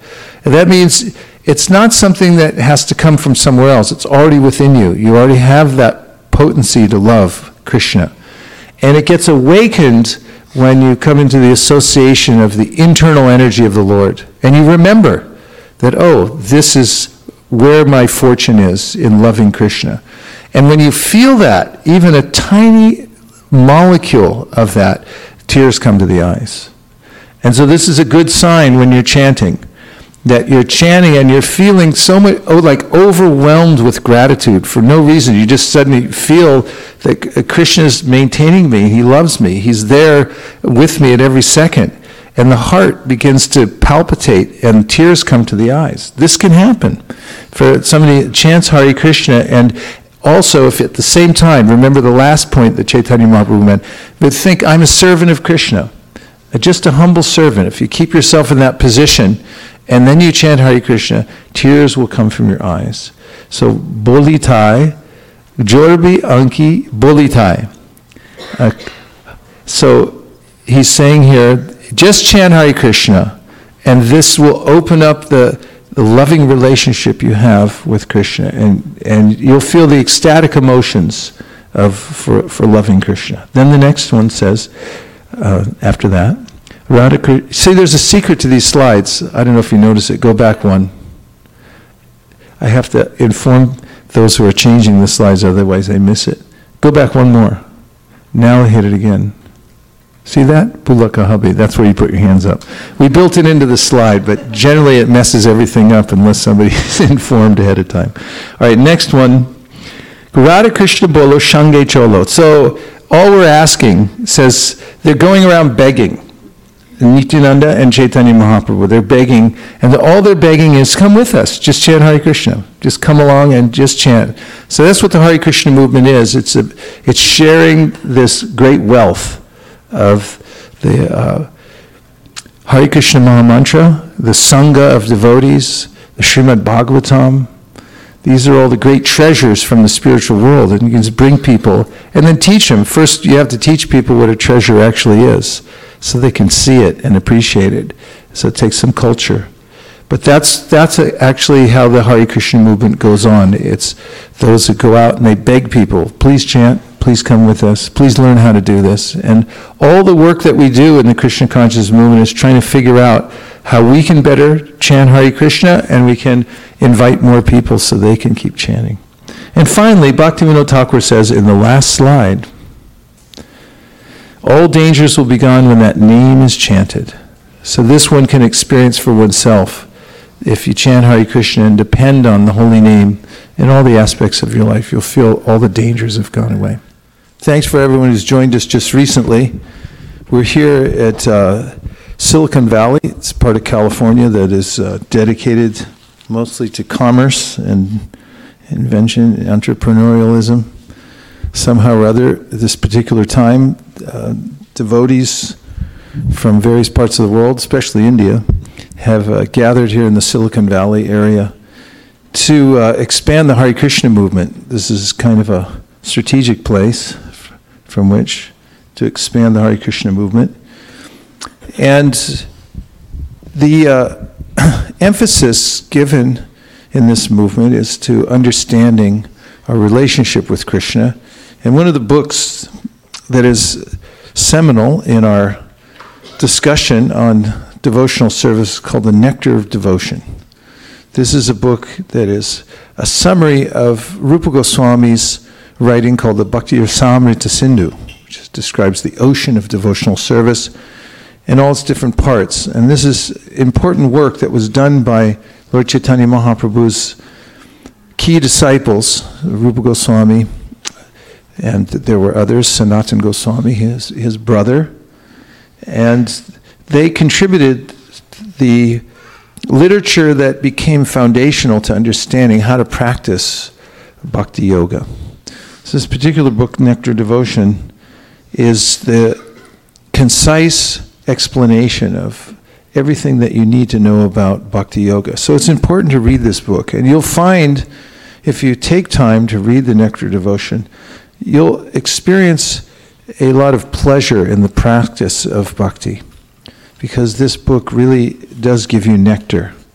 That means it's not something that has to come from somewhere else. It's already within you. You already have that potency to love Krishna. And it gets awakened when you come into the association of the internal energy of the Lord. And you remember that, oh, this is where my fortune is in loving Krishna. And when you feel that, even a tiny molecule of that, tears come to the eyes. And so this is a good sign when you're chanting, that you're chanting and you're feeling so much, oh, like overwhelmed with gratitude for no reason. You just suddenly feel that Krishna is maintaining me. He loves me. He's there with me at every second. And the heart begins to palpitate and tears come to the eyes. This can happen for somebody who chants Hare Krishna. And also, if at the same time, remember the last point that Chaitanya Mahaprabhu meant, but think, I'm a servant of Krishna, just a humble servant. If you keep yourself in that position, and then you chant Hare Krishna, tears will come from your eyes. So, bolitai, jorbi anki bolitai. Uh, so, he's saying here, just chant Hare Krishna, and this will open up the, the loving relationship you have with Krishna, and, and you'll feel the ecstatic emotions of for, for loving Krishna. Then the next one says, uh, after that, Radha, see, there's a secret to these slides. I don't know if you notice it. Go back one. I have to inform those who are changing the slides, otherwise they miss it. Go back one more. Now hit it again. See that? Pulaka Habi. That's where you put your hands up. We built it into the slide, but generally it messes everything up unless somebody is informed ahead of time. All right, next one. Radha Krishna Bolo Shange Cholo. So all we're asking says they're going around begging. Nityananda and Chaitanya Mahaprabhu, they're begging, and all they're begging is, come with us, just chant Hare Krishna. Just come along and just chant. So that's what the Hare Krishna movement is. It's a, it's sharing this great wealth of the uh, Hare Krishna Mahamantra, the Sangha of devotees, the Srimad Bhagavatam. These are all the great treasures from the spiritual world, and you can just bring people and then teach them. First, you have to teach people what a treasure actually is, so they can see it and appreciate it. So it takes some culture. But that's that's actually how the Hare Krishna movement goes on. It's those that go out and they beg people, please chant, please come with us, please learn how to do this. And all the work that we do in the Krishna consciousness movement is trying to figure out how we can better chant Hare Krishna, and we can invite more people so they can keep chanting. And finally, Bhaktivinoda Thakur says in the last slide, all dangers will be gone when that name is chanted. So this one can experience for oneself. If you chant Hare Krishna and depend on the holy name in all the aspects of your life, you'll feel all the dangers have gone away. Thanks for everyone who's joined us just recently. We're here at uh, Silicon Valley. It's part of California that is uh, dedicated mostly to commerce and invention, entrepreneurialism. Somehow or other, at this particular time, uh, devotees from various parts of the world, especially India, have uh, gathered here in the Silicon Valley area to uh, expand the Hare Krishna movement. This is kind of a strategic place f- from which to expand the Hare Krishna movement. And the uh, emphasis given in this movement is to understanding our relationship with Krishna. And one of the books that is seminal in our discussion on devotional service called The Nectar of Devotion. This is a book that is a summary of Rupa Goswami's writing called the Bhakti Rasamrita Sindhu, which describes the ocean of devotional service in all its different parts. And this is important work that was done by Lord Chaitanya Mahaprabhu's key disciples, Rupa Goswami, and there were others, Sanatana Goswami, his, his brother, and they contributed the literature that became foundational to understanding how to practice bhakti yoga. So this particular book, Nectar Devotion, is the concise explanation of everything that you need to know about bhakti yoga. So it's important to read this book, and you'll find, if you take time to read the Nectar Devotion, you'll experience a lot of pleasure in the practice of bhakti, because this book really does give you nectar.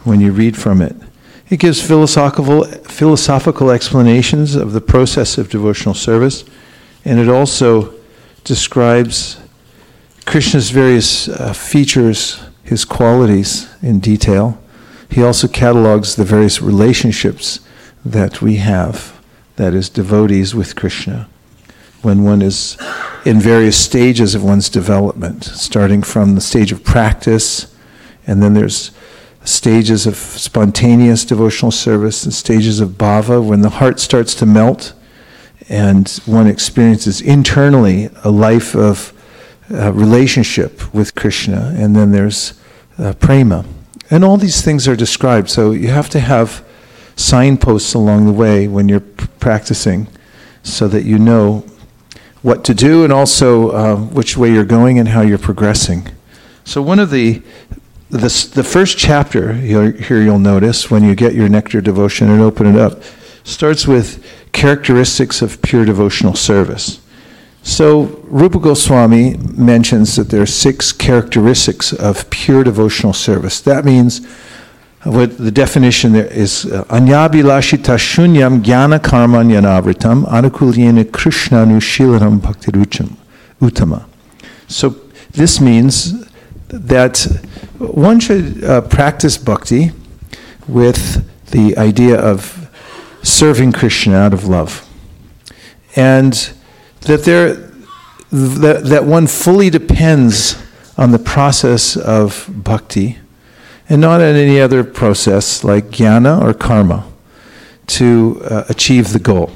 when you read from it. It gives philosophical, philosophical explanations of the process of devotional service, and it also describes Krishna's various uh, features, his qualities in detail. He also catalogs the various relationships that we have, that is, devotees with Krishna, when one is in various stages of one's development, starting from the stage of practice, and then there's stages of spontaneous devotional service and stages of bhava, when the heart starts to melt and one experiences internally a life of uh, relationship with Krishna, and then there's uh, prema. And all these things are described, so you have to have signposts along the way when you're p- practicing so that you know what to do and also uh, which way you're going and how you're progressing. So one of the This, the first chapter, here you'll notice, when you get your nectar devotion and open it up, starts with characteristics of pure devotional service. So Rupa Goswami mentions that there are six characteristics of pure devotional service. That means, what the definition there is, Anyabhilashita shunyam jnana karmanyanavritam anukulyena krishnanushilanam bhaktirucham uttama. So this means that one should uh, practice bhakti with the idea of serving Krishna out of love, and that there that, that one fully depends on the process of bhakti and not on any other process like jnana or karma to uh, achieve the goal.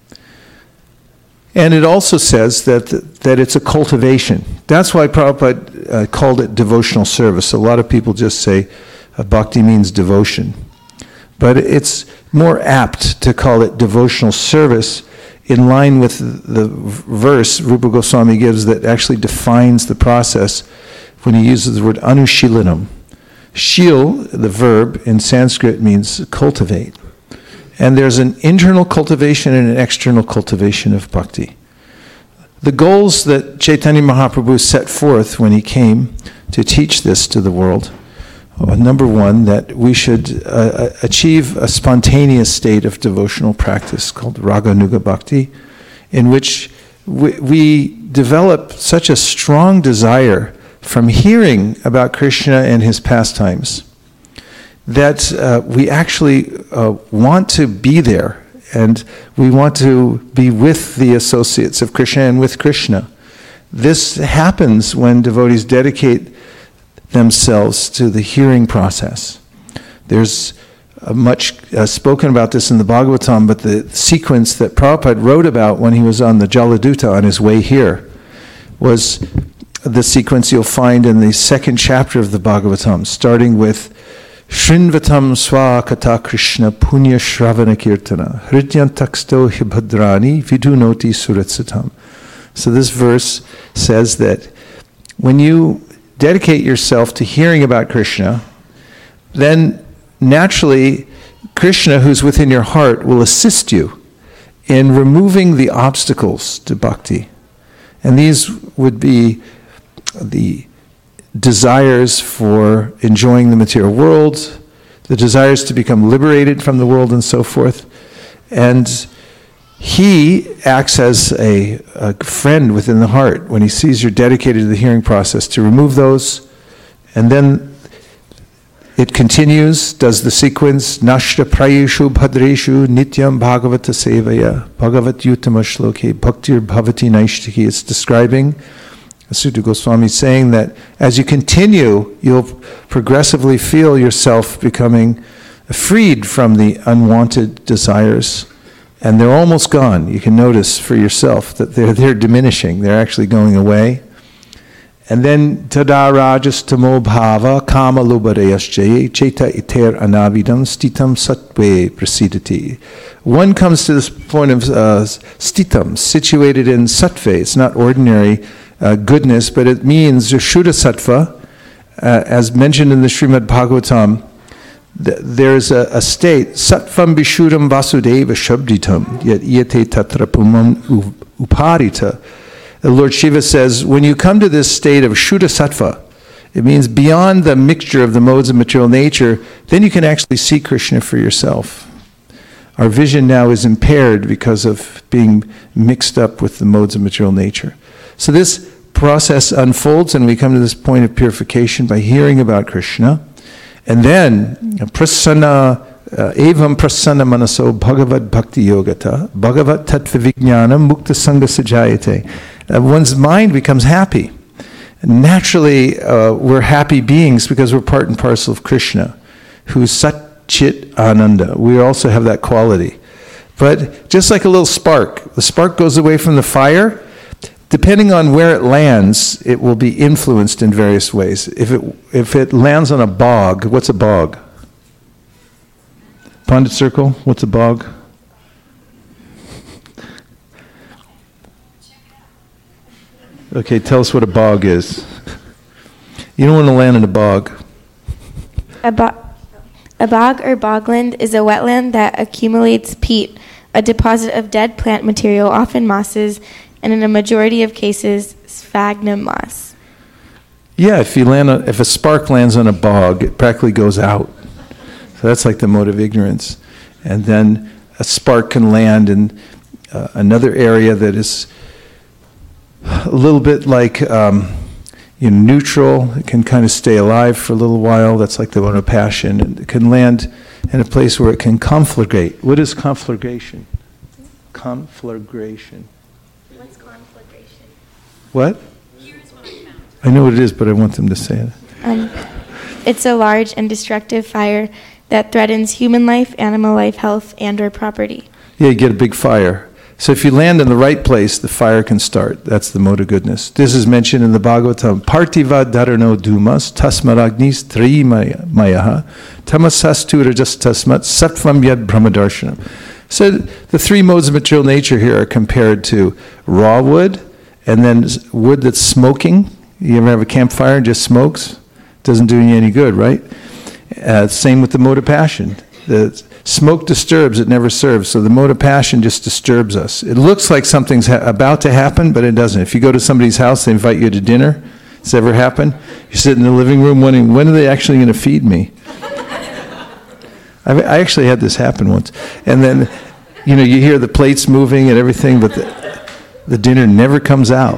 And it also says that that it's a cultivation. That's why Prabhupada uh, called it devotional service. A lot of people just say uh, bhakti means devotion. But it's more apt to call it devotional service in line with the verse Rupa Goswami gives that actually defines the process when he uses the word anushilanam. Shil, the verb in Sanskrit, means cultivate. And there's an internal cultivation and an external cultivation of bhakti. The goals that Chaitanya Mahaprabhu set forth when he came to teach this to the world, well, number one, that we should uh, achieve a spontaneous state of devotional practice called Raganuga Bhakti, in which we, we develop such a strong desire from hearing about Krishna and his pastimes that uh, we actually uh, want to be there, and we want to be with the associates of Krishna and with Krishna. This happens when devotees dedicate themselves to the hearing process. There's uh, much uh, spoken about this in the Bhagavatam, but the sequence that Prabhupada wrote about when he was on the Jaladuta on his way here was the sequence you'll find in the second chapter of the Bhagavatam, starting with Shrinvatam swa kata Krishna punya shravana kirtana hridyantaksto hibhadrani vidunoti suratsatam. So this verse says that when you dedicate yourself to hearing about Krishna, then naturally Krishna, who's within your heart, will assist you in removing the obstacles to bhakti. And these would be the desires for enjoying the material world, the desires to become liberated from the world, and so forth. And he acts as a, a friend within the heart when he sees you're dedicated to the hearing process to remove those. And then it continues, does the sequence, Nashta prayeshu bhadreshu nityam bhagavata sevaya bhagavat yutama shloke bhaktir bhavati naishtiki. It's describing Sutta Goswami saying that as you continue, you'll progressively feel yourself becoming freed from the unwanted desires, and they're almost gone. You can notice for yourself that they're they're diminishing. They're actually going away. And then tada rajas tamo bhava kama lubareyasjaye cheta iter anavidam stitam satve prasidati. One comes to this point of uh, stitam, situated in sattve. It's not ordinary Uh, goodness, but it means Shuddha Sattva, uh, as mentioned in the Srimad Bhagavatam. Th- there's a, a state, Sattvam Vishuddham Vasudeva Shabditam, yet Iyate Tatra Pumam Uparita. The Lord Shiva says, when you come to this state of Shuddha Sattva, It means beyond the mixture of the modes of material nature, then you can actually see Krishna for yourself. Our vision now is impaired because of being mixed up with the modes of material nature. So this process unfolds and we come to this point of purification by hearing about Krishna. And then, prasanna, evam prasanna manaso bhagavad bhakti yogata, bhagavat tattva vijnana mukta sangha sajayate. One's mind becomes happy. Naturally, uh, we're happy beings because we're part and parcel of Krishna, who's Sat Chit Ananda. We also have that quality. But just like a little spark, the spark goes away from the fire. Depending on where it lands, it will be influenced in various ways. If it if it lands on a bog, what's a bog? Pondit circle, what's a bog? Okay, tell us what a bog is. You don't want to land in a bog. A, bo- a bog or bogland is a wetland that accumulates peat, a deposit of dead plant material, often mosses, and in a majority of cases, sphagnum moss. Yeah, if you land, on, if a spark lands on a bog, it practically goes out. So that's like the mode of ignorance. And then a spark can land in uh, another area that is a little bit like um, you know, neutral. It can kind of stay alive for a little while. That's like the one of passion. And it can land in a place where it can conflagrate. What is conflagration? Conflagration. What's conflagration? What? I know what it is, but I want them to say it. Um, it's a large and destructive fire that threatens human life, animal life, health, and or property. Yeah, you get a big fire. So if you land in the right place, the fire can start. That's the mode of goodness. This is mentioned in the Bhagavatam. Partiva dharano dumas tasmaragnis tri mayaha tamasastu rajas tasmat sattvam yad brahmadarshanam. So the three modes of material nature here are compared to raw wood, and then wood that's smoking. You ever have a campfire and just smokes? Doesn't do you any good, right? Uh, same with the mode of passion. The smoke disturbs, it never serves. So the mode of passion just disturbs us. It looks like something's ha- about to happen, but it doesn't. If you go to somebody's house, they invite you to dinner. It's ever happened? You sit in the living room wondering, when are they actually going to feed me? I, I actually had this happen once. And then, you know, you hear the plates moving and everything, but the, the dinner never comes out.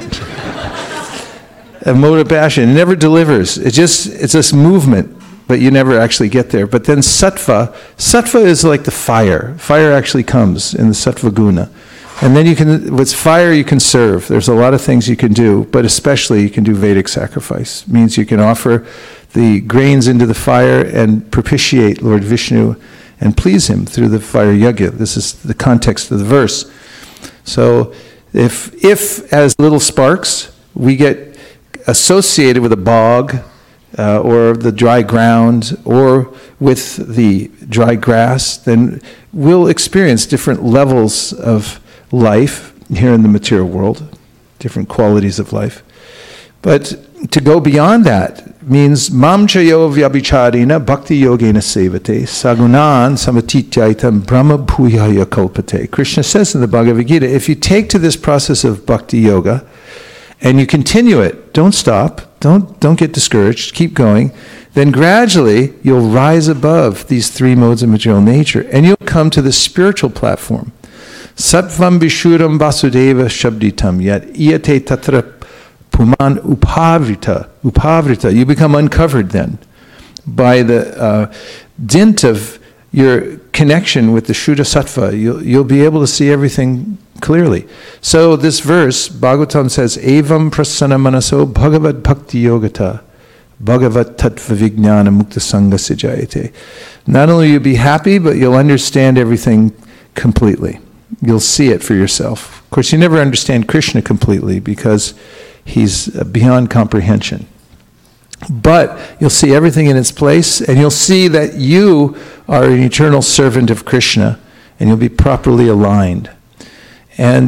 A mode of passion, it never delivers. It just, it's this movement, but you never actually get there. But then sattva, sattva is like the fire. Fire actually comes in the sattva guna. And then you can, with fire you can serve. There's a lot of things you can do, but especially you can do Vedic sacrifice. It means you can offer the grains into the fire and propitiate Lord Vishnu and please him through the fire yajna. This is the context of the verse. So if, if as little sparks, we get associated with a bog, uh, or the dry ground, or with the dry grass, then we'll experience different levels of life here in the material world, different qualities of life. But to go beyond that means mam chayo vyabhicharina bhakti yogena sevate sagunan samatityaitam brahma bhuyaya kalpate. Krishna says in the Bhagavad Gita, if you take to this process of bhakti yoga and you continue it, don't stop, don't don't get discouraged, keep going, then gradually you'll rise above these three modes of material nature and you'll come to the spiritual platform. Sattvam vishuram vasudeva shabditam yat iyate tatra puman upavrita. Upavrita. You become uncovered then by the uh, dint of your connection with the Shuddha Sattva. You'll, you'll be able to see everything clearly. So this verse, Bhagavatam says, Evam prasanna manaso bhagavad bhakti yogata bhagavat tattva vijnana mukta sangha sijayate. Not only will you be happy, but you'll understand everything completely. You'll see it for yourself. Of course, you never understand Krishna completely because he's beyond comprehension. But you'll see everything in its place, and you'll see that you are an eternal servant of Krishna, and you'll be properly aligned. And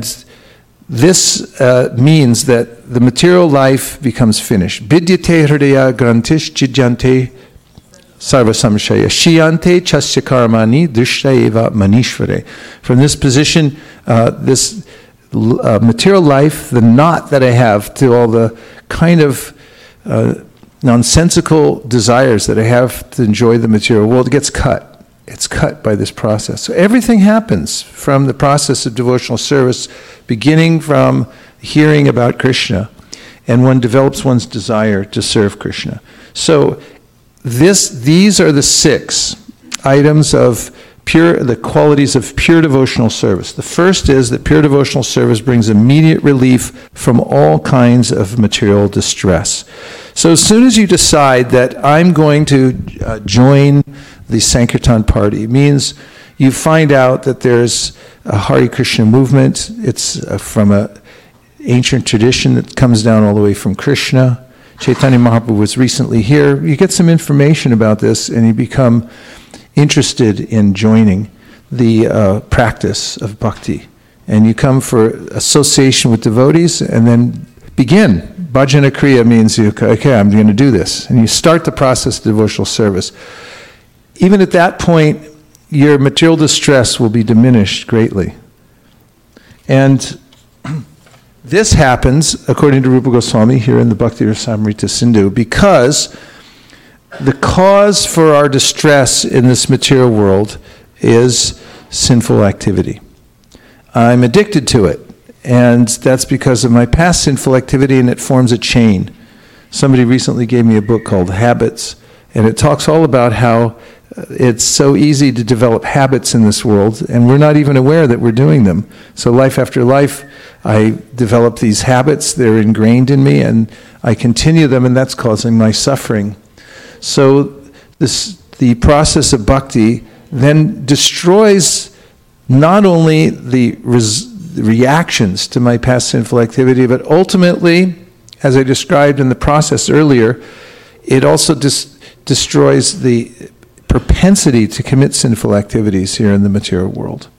this uh, means that the material life becomes finished. Vidyate hridaya grantish chijante sarva samshaya shiyante chasya karmani drishta eva manishvare. From this position, uh, this uh, material life, the knot that I have to all the kind of uh, nonsensical desires that I have to enjoy the material world gets cut. It's cut by this process. So everything happens from the process of devotional service, beginning from hearing about Krishna, and one develops one's desire to serve Krishna. So this, these are the six items of pure, the qualities of pure devotional service. The first is that pure devotional service brings immediate relief from all kinds of material distress. So as soon as you decide that I'm going to uh, join the Sankirtan party, it means you find out that there's a Hare Krishna movement. It's uh, from a ancient tradition that comes down all the way from Krishna. Chaitanya Mahaprabhu was recently here. You get some information about this and you become interested in joining the uh, practice of bhakti. And you come for association with devotees and then begin. Bhajana Kriya means, you, okay, I'm going to do this. And you start the process of devotional service. Even at that point, your material distress will be diminished greatly. And this happens, according to Rupa Goswami, here in the Bhakti Rasamrita Sindhu, because the cause for our distress in this material world is sinful activity. I'm addicted to it, and that's because of my past sinful activity, and it forms a chain. Somebody recently gave me a book called Habits, and it talks all about how it's so easy to develop habits in this world, and we're not even aware that we're doing them. So life after life, I develop these habits, they're ingrained in me, and I continue them, and that's causing my suffering. So this, the process of bhakti then destroys not only the, res, the reactions to my past sinful activity, but ultimately, as I described in the process earlier, it also dis, destroys the propensity to commit sinful activities here in the material world.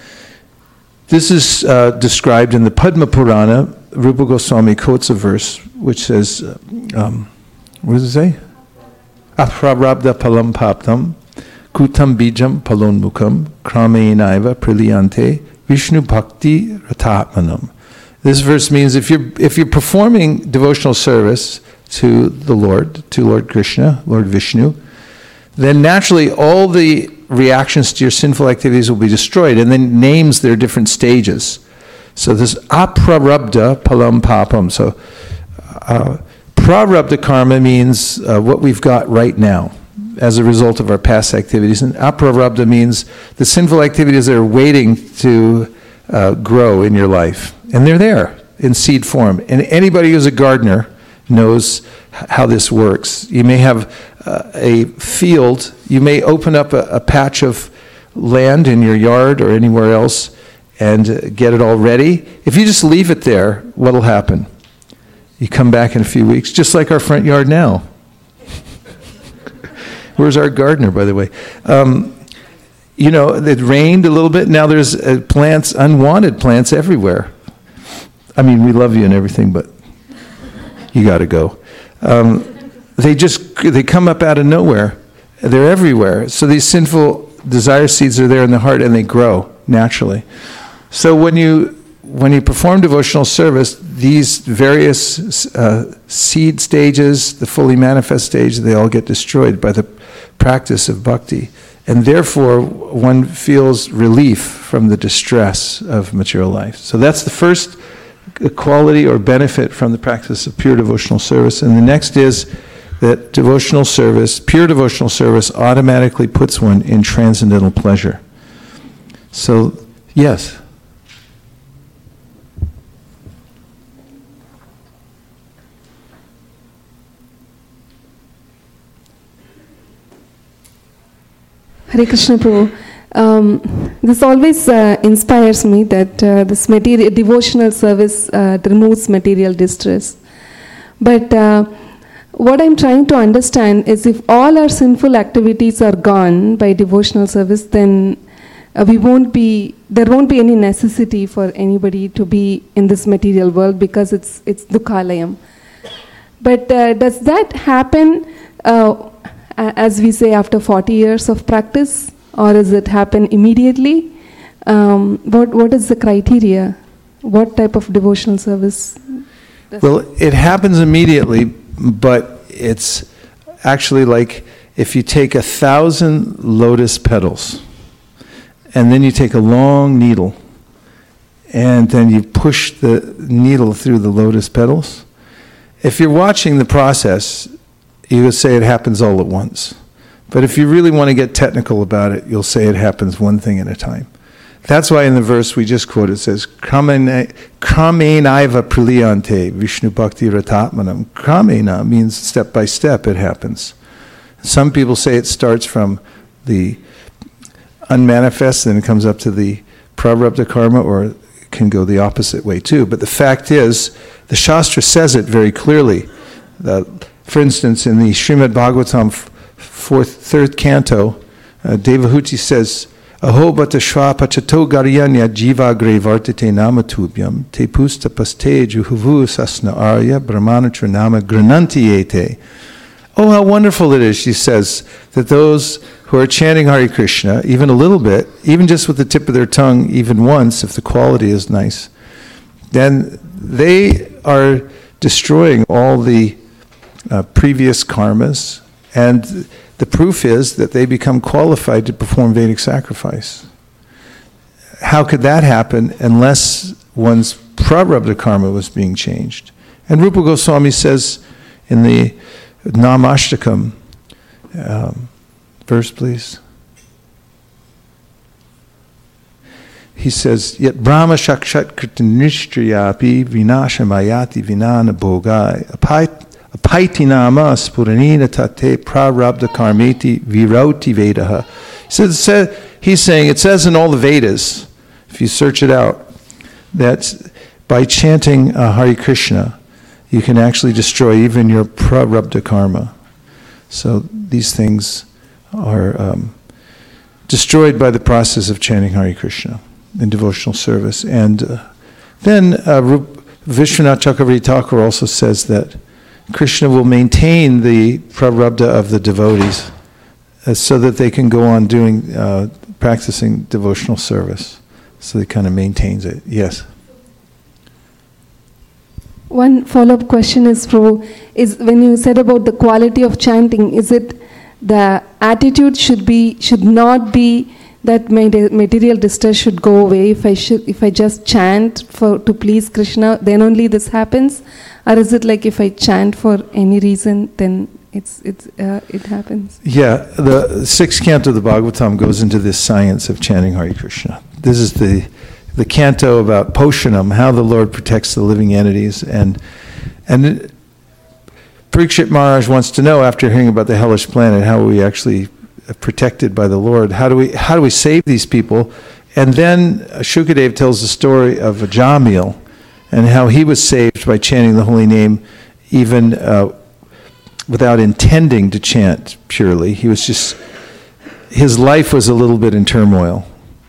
This is uh, described in the Padma Purana. Rupa Goswami quotes a verse which says, uh, um, what does it say? Aprarabdha palam paptam, kutam bijam palonmukam, kramenaiva priliante, Vishnu bhakti ratatmanam. This verse means if you're, if you're performing devotional service to the Lord, to Lord Krishna, Lord Vishnu, then naturally all the reactions to your sinful activities will be destroyed, and then names their different stages. So this aprarabdha palam papam. So uh, prarabdha karma means uh, what we've got right now as a result of our past activities, and aprarabdha means the sinful activities that are waiting to uh, grow in your life, and they're there in seed form. And anybody who's a gardener knows how this works. You may have uh, a field, you may open up a, a patch of land in your yard or anywhere else and uh, get it all ready. If you just leave it there, what'll happen? You come back in a few weeks, just like our front yard now. Where's our gardener, by the way? Um, you know, it rained a little bit, now there's uh, plants, unwanted plants everywhere. I mean, we love you and everything, but you got to go. Um, they just, they come up out of nowhere. They're everywhere. So these sinful desire seeds are there in the heart and they grow naturally. So when you, when you perform devotional service, these various uh, seed stages, the fully manifest stage, they all get destroyed by the practice of bhakti. And therefore, one feels relief from the distress of material life. So that's the first quality or benefit from the practice of pure devotional service. And the next is that devotional service, pure devotional service, automatically puts one in transcendental pleasure. So, yes? Hare Krishna Prabhu. Um, this always uh, inspires me that uh, this material, devotional service uh, removes material distress. But uh, what I'm trying to understand is if all our sinful activities are gone by devotional service, then uh, we won't be, there won't be any necessity for anybody to be in this material world because it's it's dukhalayam. But uh, does that happen, uh, as we say, after forty years of practice? Or does it happen immediately? Um, what what is the criteria? What type of devotional service? Well, it happens immediately, but it's actually like if you take a thousand lotus petals, and then you take a long needle, and then you push the needle through the lotus petals. If you're watching the process, you would say it happens all at once. But if you really want to get technical about it, you'll say it happens one thing at a time. That's why in the verse we just quoted, it says, Kramena praliyante Vishnu Bhakti Ratatmanam. Kramena means step by step it happens. Some people say it starts from the unmanifest, then it comes up to the prarabdha karma, or it can go the opposite way too. But the fact is, the Shastra says it very clearly. That, for instance, in the Srimad Bhagavatam, fourth, third canto, uh, Devahuti says, Aho bata shva pachato garyanya jiva gre vartate namatubhyam te pusta paste juhuvu sasna arya brahmanatra nama grananti ete. Oh, how wonderful it is, she says, that those who are chanting Hare Krishna, even a little bit, even just with the tip of their tongue, even once, if the quality is nice, then they are destroying all the uh, previous karmas, and the proof is that they become qualified to perform Vedic sacrifice. How could that happen unless one's prarabdha karma was being changed? And Rupa Goswami says in the Namashtakam, um, verse please. He says, Yet Brahma shakshat kritanishtriyapi vinashamayati vinana bhogai apaiti nama spuranina tate prarabdha karmeti virauti vedaha. He says, he's saying, it says in all the Vedas, if you search it out, that by chanting uh, Hare Krishna, you can actually destroy even your prarabdha karma. So these things are um, destroyed by the process of chanting Hare Krishna in devotional service. And uh, then uh, Rup- Vishwanath Chakravarti Thakur also says that Krishna will maintain the prarabdha of the devotees uh, so that they can go on doing, uh, practicing devotional service. So it kind of maintains it. Yes? One follow-up question is, Prabhu, is when you said about the quality of chanting, is it the attitude should be should not be that my material distress should go away if I should if I just chant for to please Krishna, then only this happens, or is it like if I chant for any reason, then it's it's uh, it happens? Yeah, the sixth canto of the Bhagavatam goes into this science of chanting Hare Krishna. This is the the canto about Poshanam, how the Lord protects the living entities. And and Parikshit Maharaj wants to know, after hearing about the hellish planet, how are we actually protected by the Lord? How do we how do we save these people? And then Shukadev tells the story of Jamil and how he was saved by chanting the holy name, even uh, without intending to chant purely. He was just, his life was a little bit in turmoil.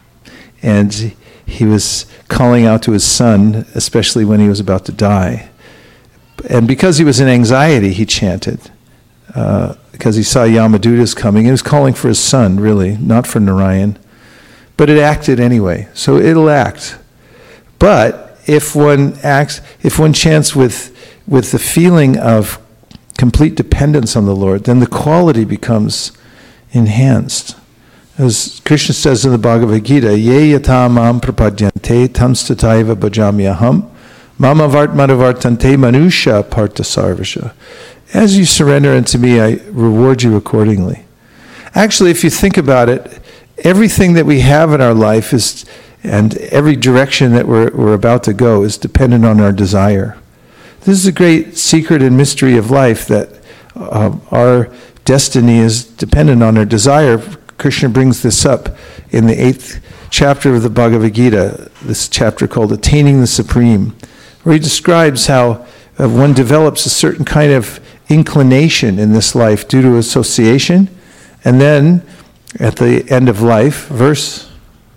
And he was calling out to his son, especially when he was about to die. And because he was in anxiety, he chanted. Uh, because he saw Yamadutas coming. He was calling for his son, really, not for Narayan. But it acted anyway. So it'll act. But if one acts, if one chants with, with the feeling of complete dependence on the Lord, then the quality becomes enhanced. As Krishna says in the Bhagavad Gita, Ye yata mam prapadyante tamstataiva bhajamyaham mama vartmanavartante manusha parta sarvasha. As you surrender unto me, I reward you accordingly. Actually, if you think about it, everything that we have in our life is, and every direction that we're, we're about to go is dependent on our desire. This is a great secret and mystery of life, that uh, our destiny is dependent on our desire. Krishna brings this up in the eighth chapter of the Bhagavad Gita, this chapter called Attaining the Supreme, where he describes how uh, one develops a certain kind of inclination in this life due to association, and then at the end of life, verse,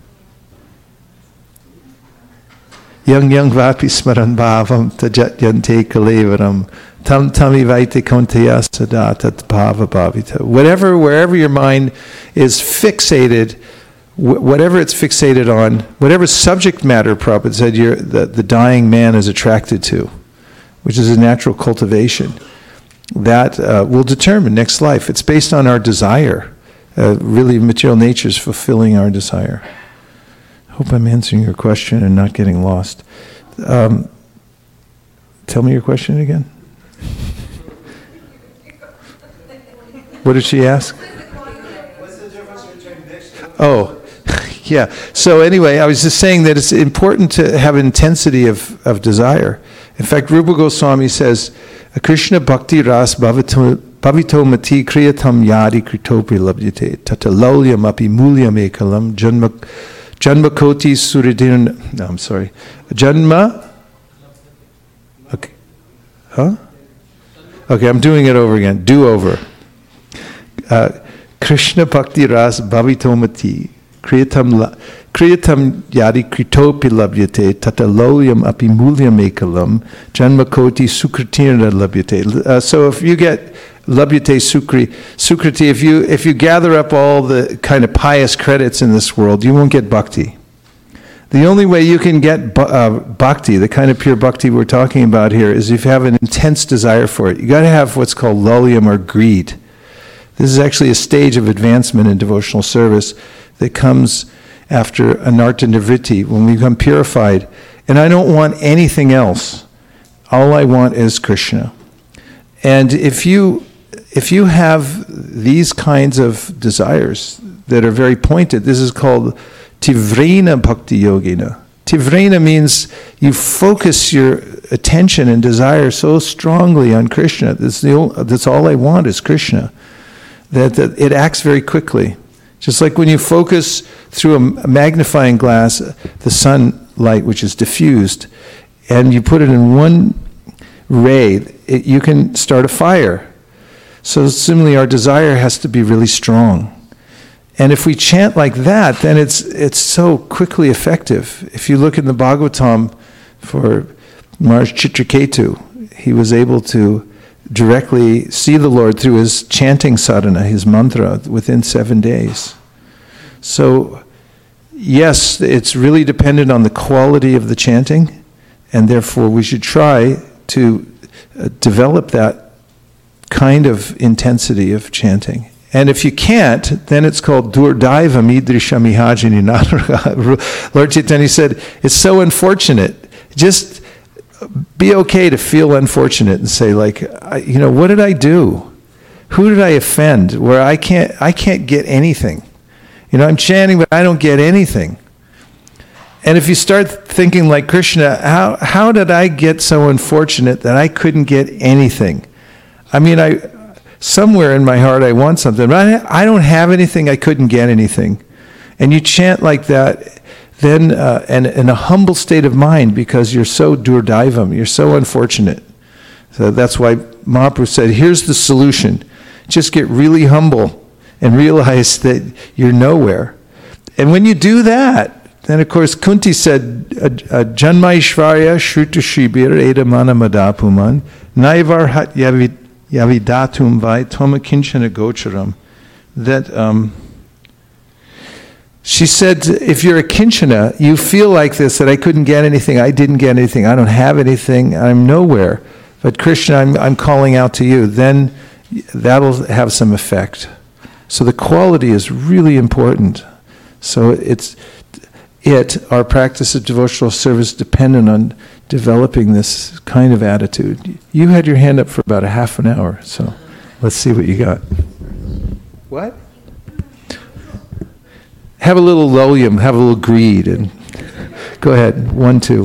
Yang yang vapi smaran bhavam tajat yante kalevaram tam tami vaite konteya sada tat bhava bhavita. Whatever, wherever your mind is fixated, wh- whatever it's fixated on, whatever subject matter, Prabhupada said, you're, the, the dying man is attracted to, which is a natural cultivation. that uh, will determine next life. It's based on our desire. Uh, really, material nature is fulfilling our desire. I hope I'm answering your question and not getting lost. Um, tell me your question again. What did she ask? What's the difference between mixed? Oh, yeah. So anyway, I was just saying that it's important to have intensity of, of desire. In fact, Rupa Goswami says, Krishna bhakti ras bhavito mati kriyatam yadi kritopi labhyate tatalolyam api mulyam ekalam janma janma koti suridin. No, I'm sorry. Janma. Okay. Huh? Okay, I'm doing it over again. Do over. Uh, Krishna bhakti ras bhavito mati kriyatam kriyatam yadi kritopi labhyate tatalolyam api mulyam ekalam janma koti sukritina labhyate. Uh, so if you get labhyate sukri sukriti, if you if you gather up all the kind of pious credits in this world, you won't get bhakti. The only way you can get uh, bhakti, the kind of pure bhakti we're talking about here, is if you have an intense desire for it. You got to have what's called lalyam, or greed. This is actually a stage of advancement in devotional service that comes after anartha nivritti, when we become purified. And I don't want anything else. All I want is Krishna. And if you if you have these kinds of desires that are very pointed, this is called tivrena bhakti yogina. Tivrena means you focus your attention and desire so strongly on Krishna. That's, the, that's all I want is Krishna. That, that it acts very quickly. Just like when you focus through a magnifying glass, the sunlight which is diffused, and you put it in one ray, it, you can start a fire. So similarly, our desire has to be really strong. And if we chant like that, then it's it's so quickly effective. If you look in the Bhagavatam for Maharaj Chitraketu, he was able to directly see the Lord through his chanting sadhana, his mantra, within seven days. So, yes, it's really dependent on the quality of the chanting, and therefore we should try to uh, develop that kind of intensity of chanting. And if you can't, then it's called Durdaiva Midrisha Mihajini Naraga. Lord Chaitanya said, it's so unfortunate. Just be okay to feel unfortunate and say, like, I, you know, what did I do? Who did I offend? Where I can't, I can't get anything. You know, I'm chanting, but I don't get anything. And if you start thinking like Krishna, how how did I get so unfortunate that I couldn't get anything? I mean, I somewhere in my heart I want something, but I, I don't have anything. I couldn't get anything. And you chant like that. Then, uh, and in a humble state of mind, because you're so durdaivam, you're so unfortunate. So that's why Mahaprabhu said, here's the solution. Just get really humble and realize that you're nowhere. And when you do that, then of course Kunti said, Janma Ishvarya Shruta Shibir Edamana Madapuman Naivar Hat Yavidatum Vai Toma Kinchana Gocharam. That, um, she said, if you're a kinchana, you feel like this, that I couldn't get anything, I didn't get anything, I don't have anything, I'm nowhere. But Krishna, I'm, I'm calling out to you. Then that'll have some effect. So the quality is really important. So it's it, our practice of devotional service, dependent on developing this kind of attitude. You had your hand up for about a half an hour, so let's see what you got. What? Have a little lalyam, have a little greed, and go ahead, one, two.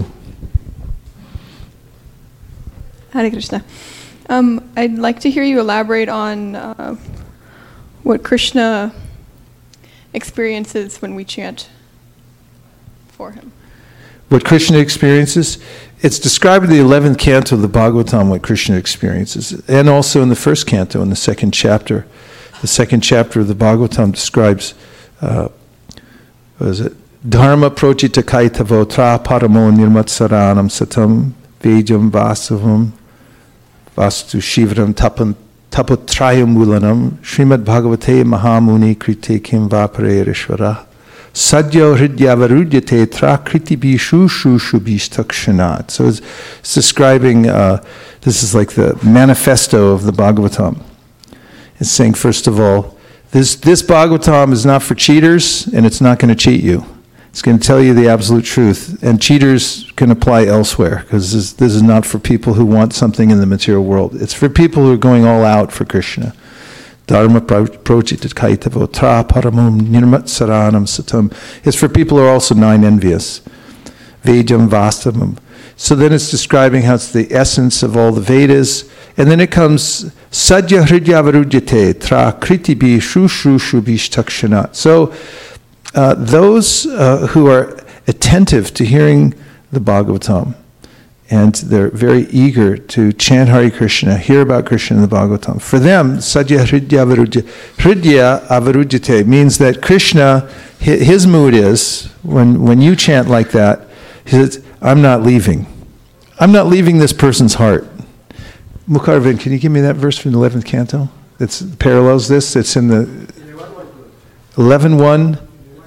Hare Krishna. Um, I'd like to hear you elaborate on uh, what Krishna experiences when we chant for him. What Krishna experiences? It's described in the eleventh canto of the Bhagavatam what Krishna experiences, and also in the first canto, in the second chapter. The second chapter of the Bhagavatam describes uh, what is it? Dharma prochita kaitavo tra paramo nirmatsaranam satam vejam vasavam vastu shivram tapan tapotrayam mulanam Srimad Bhagavate Mahamuni krite kim vapare rishvara Sadyo hridyavarudyate tra kritibi shu shu shubhishtakshanat. So it's, it's describing, uh, this is like the manifesto of the Bhagavatam. It's saying, first of all, this, this Bhagavatam is not for cheaters, and it's not going to cheat you. It's going to tell you the absolute truth. And cheaters can apply elsewhere, because this, this is not for people who want something in the material world. It's for people who are going all out for Krishna. Dharma projita kaitavo tra paramum nirmatsaranam satam. It's for people who are also nine envious. Vedam vastavamam. So then it's describing how it's the essence of all the Vedas. And then it comes sadya hridyavarudyate tra kritibi shu shu shubhishtakshanat. So uh, those uh, who are attentive to hearing the Bhagavatam, and they're very eager to chant Hare Krishna, hear about Krishna in the Bhagavatam. For them, Sadya Hridya Avarudya, Hridya Avarudyate means that Krishna, his mood is, when, when you chant like that, he says, I'm not leaving. I'm not leaving this person's heart. Mukharvin, can you give me that verse from the eleventh canto? It parallels this. It's in the eleven one.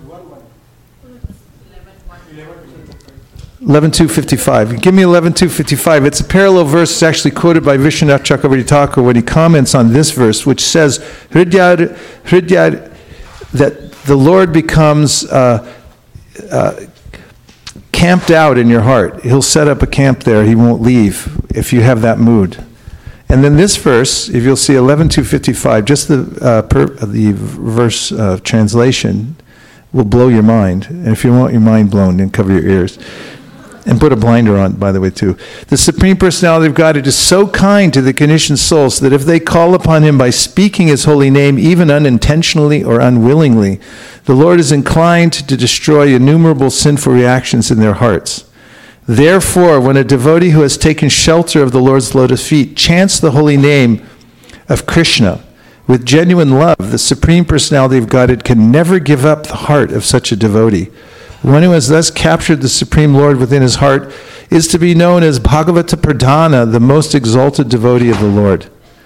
eleven two fifty-five. Give me eleven two fifty-five. It's a parallel verse. It's actually quoted by Vishwanath Chakravarti Thakur when he comments on this verse, which says, Hridyad, Hridyad, that the Lord becomes uh, uh, camped out in your heart. He'll set up a camp there. He won't leave if you have that mood. And then this verse, if you'll see eleven two fifty-five, just the, uh, per, the verse uh, translation will blow your mind. And if you want your mind blown, then cover your ears. And put a blinder on, by the way, too. The Supreme Personality of Godhead is so kind to the conditioned souls that if they call upon Him by speaking His holy name, even unintentionally or unwillingly, the Lord is inclined to destroy innumerable sinful reactions in their hearts. Therefore, when a devotee who has taken shelter of the Lord's lotus feet chants the holy name of Krishna with genuine love, the Supreme Personality of Godhead can never give up the heart of such a devotee. One who has thus captured the Supreme Lord within his heart is to be known as Bhagavata Pradhana, the most exalted devotee of the Lord.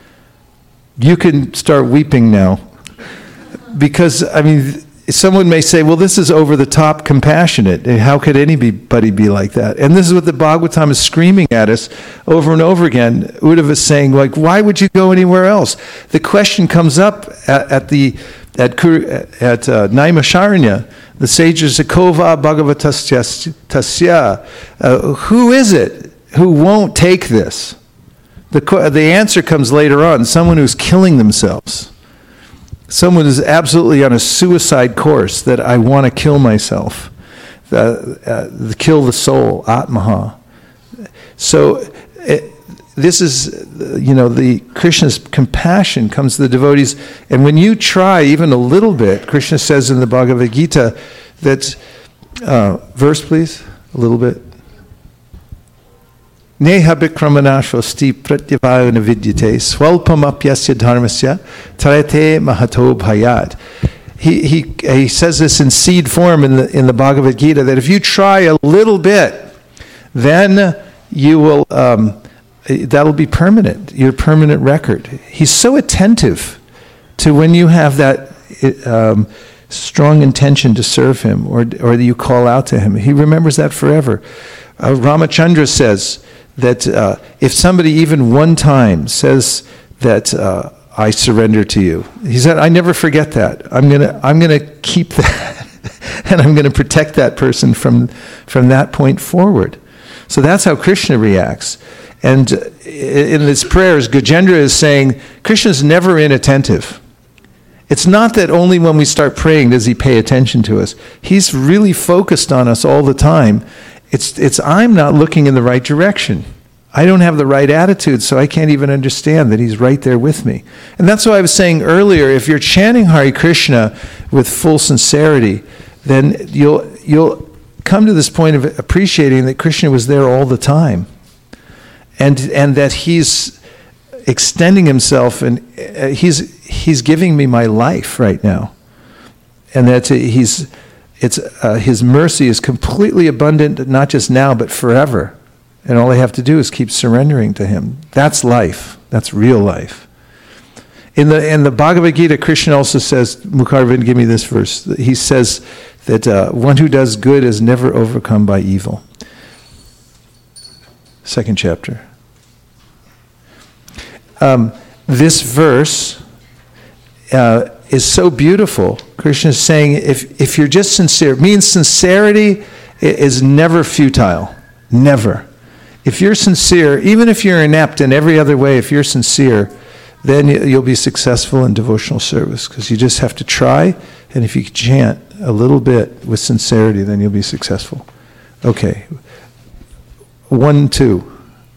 You can start weeping now. Because, I mean, someone may say, well, this is over-the-top compassionate. How could anybody be like that? And this is what the Bhagavatam is screaming at us over and over again. Uddhava is saying, like, why would you go anywhere else? The question comes up at, at the at, at uh, Naimisharanya. The sages say, Kova Bhagavatasya Tasya. Uh, who is it who won't take this? The, the answer comes later on. Someone who's killing themselves. Someone who's absolutely on a suicide course, that I want to kill myself. Uh, uh, kill the soul, Atmaha. So it, this is, you know, the Krishna's compassion comes to the devotees. And when you try even a little bit, Krishna says in the Bhagavad Gita that, uh, verse please, a little bit. Neha bikramanashosti pratyavayana vidyate swalpam apyasya dharmasya tarate mahato bhayat. He, he, he says this in seed form in the, in the Bhagavad Gita, that if you try a little bit, then you will, um, that'll be permanent, your permanent record. He's so attentive to when you have that um, strong intention to serve Him, or, or you call out to Him. He remembers that forever. Uh, Ramachandra says that uh, if somebody even one time says that uh, I surrender to you, he said, I never forget that. I'm gonna I'm gonna keep that, and I'm gonna protect that person from from that point forward. So that's how Krishna reacts. And in his prayers, Gajendra is saying, Krishna's never inattentive. It's not that only when we start praying does He pay attention to us. He's really focused on us all the time. It's, it's I'm not looking in the right direction. I don't have the right attitude, so I can't even understand that He's right there with me. And that's why I was saying earlier, if you're chanting Hare Krishna with full sincerity, then you'll you'll come to this point of appreciating that Krishna was there all the time. And and that He's extending Himself, and uh, He's He's giving me my life right now. And that He's it's uh, His mercy is completely abundant, not just now, but forever. And all I have to do is keep surrendering to Him. That's life. That's real life. In the in the Bhagavad Gita, Krishna also says, Mukharvind, give me this verse. He says that uh, one who does good is never overcome by evil. Second chapter. Um, this verse uh, is so beautiful. Krishna is saying, if, if you're just sincere, it means sincerity is never futile. Never. If you're sincere, even if you're inept in every other way, if you're sincere, then you'll be successful in devotional service, because you just have to try, and if you chant a little bit with sincerity, then you'll be successful. Okay. One, two.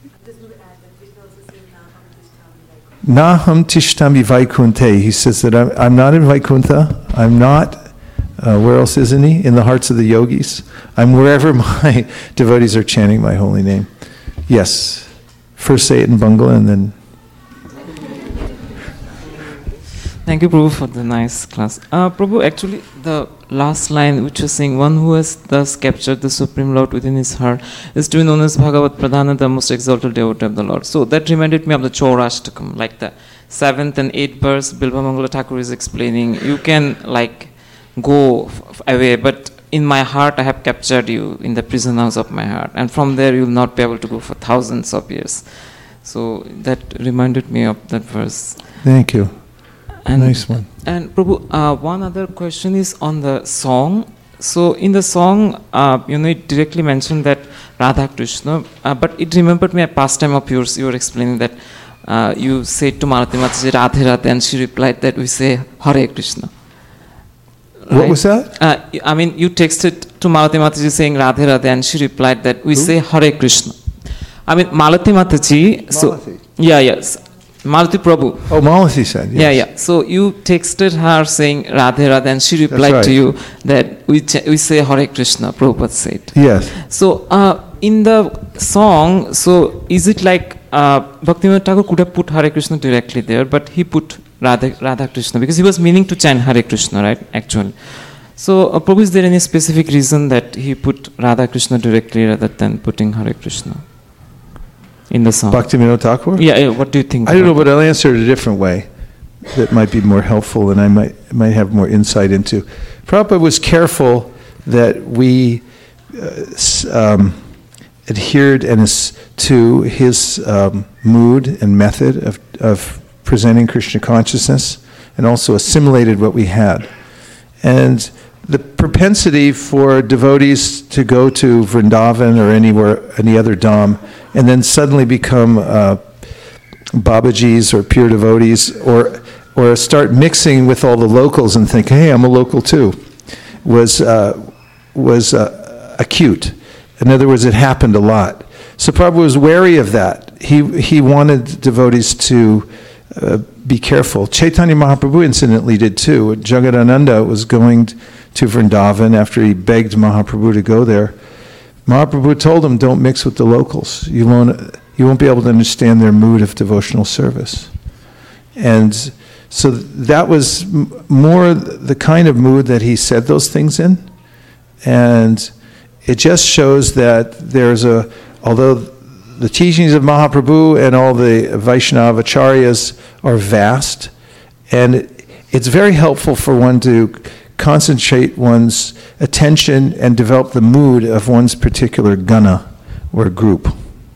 Naham tishtami vaikunte. He says that I'm, I'm not in Vaikuntha. I'm not, uh, where else isn't he? In the hearts of the yogis. I'm wherever my devotees are chanting my holy name. Yes. First say it in Bangla and then. Thank you, Prabhu, for the nice class. Uh, Prabhu, actually, the last line which was saying, one who has thus captured the Supreme Lord within his heart is to be known as Bhagavat Pradhana, the most exalted devotee of the Lord. So that reminded me of the Chaurashtakam, like the seventh and eighth verse, Bilbha Mangala Thakur is explaining, you can like go f- away, but in my heart I have captured you in the prison house of my heart. And from there you will not be able to go for thousands of years. So that reminded me of that verse. Thank you. And, nice one. And Prabhu, uh, one other question is on the song. So in the song, uh, you know, it directly mentioned that Radha Krishna, uh, but it remembered me a pastime of yours. You were explaining that uh, you said to Malati Mataji, Radhe Radhe, and she replied that we say Hare Krishna. Right? What was that? Uh, I mean, you texted to Malati Mataji saying Radhe Radhe, and she replied that we Who? say Hare Krishna. I mean, Malati Mataji. So, Malati. Yeah, yes. Malati Prabhu. Oh, Malati said, yes. Yeah, yeah. So you texted her saying Radhe Radhe, and she replied right. to you that we ch- we say Hare Krishna, Prabhupada said. Yes. So uh, in the song, so is it like uh, Bhaktivinoda Thakur could have put Hare Krishna directly there, but he put Radha, Radha Krishna because he was meaning to chant Hare Krishna, right, actually. So uh, Prabhu, is there any specific reason that he put Radha Krishna directly rather than putting Hare Krishna in the song? Bhaktivinoda Thakur? Yeah, yeah, what do you think? I don't know, but I'll answer it a different way that might be more helpful and I might might have more insight into. Prabhupada was careful that we uh, um, adhered and is, to his um, mood and method of, of presenting Krishna consciousness, and also assimilated what we had. And the propensity for devotees to go to Vrindavan or anywhere, any other dham, and then suddenly become uh, Babajis or pure devotees, or or start mixing with all the locals and think, hey, I'm a local too, was uh, was uh, acute. In other words, it happened a lot. So Prabhupada was wary of that. He he wanted devotees to uh, be careful. Chaitanya Mahaprabhu incidentally did too. Jagadananda was going to Vrindavan after he begged Mahaprabhu to go there. Mahaprabhu told him, don't mix with the locals. You won't, you won't be able to understand their mood of devotional service. And so that was m- more the kind of mood that he said those things in. And it just shows that there's a, although the teachings of Mahaprabhu and all the Vaishnava acharyas are vast, and it, it's very helpful for one to concentrate one's attention and develop the mood of one's particular gana or group.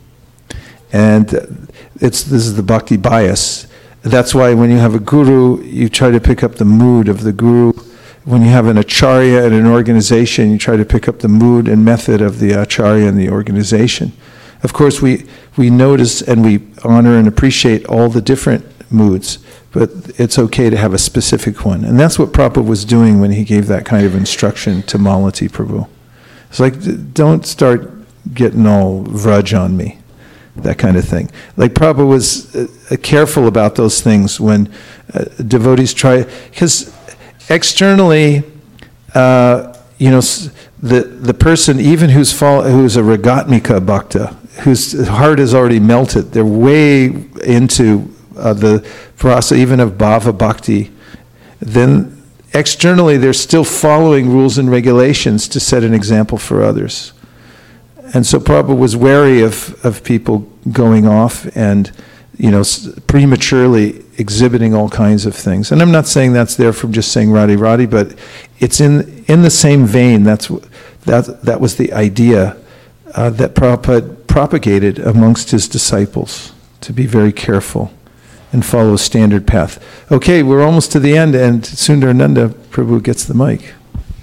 And it's this is the bhakti bias. That's why when you have a guru, you try to pick up the mood of the guru. When you have an acharya and an organization, you try to pick up the mood and method of the acharya and the organization. Of course, we, we notice and we honor and appreciate all the different moods, but it's okay to have a specific one. And that's what Prabhupada was doing when he gave that kind of instruction to Malati Prabhu. It's like, don't start getting all vraj on me, that kind of thing. Like Prabhupada was uh, careful about those things when uh, devotees try, because externally, uh, you know, the the person, even who's fall, who's a Ragatmika bhakta, whose heart is already melted, they're way into uh, the prasa even of bhava bhakti, then externally they're still following rules and regulations to set an example for others. And so Prabhupada was wary of, of people going off and, you know, prematurely exhibiting all kinds of things. And I'm not saying that's there from just saying Radhe Radhe, but it's in in the same vein. That's that that was the idea uh, that Prabhupada propagated amongst his disciples, to be very careful and follow a standard path. Okay, we're almost to the end, and Sundarananda Prabhu gets the mic.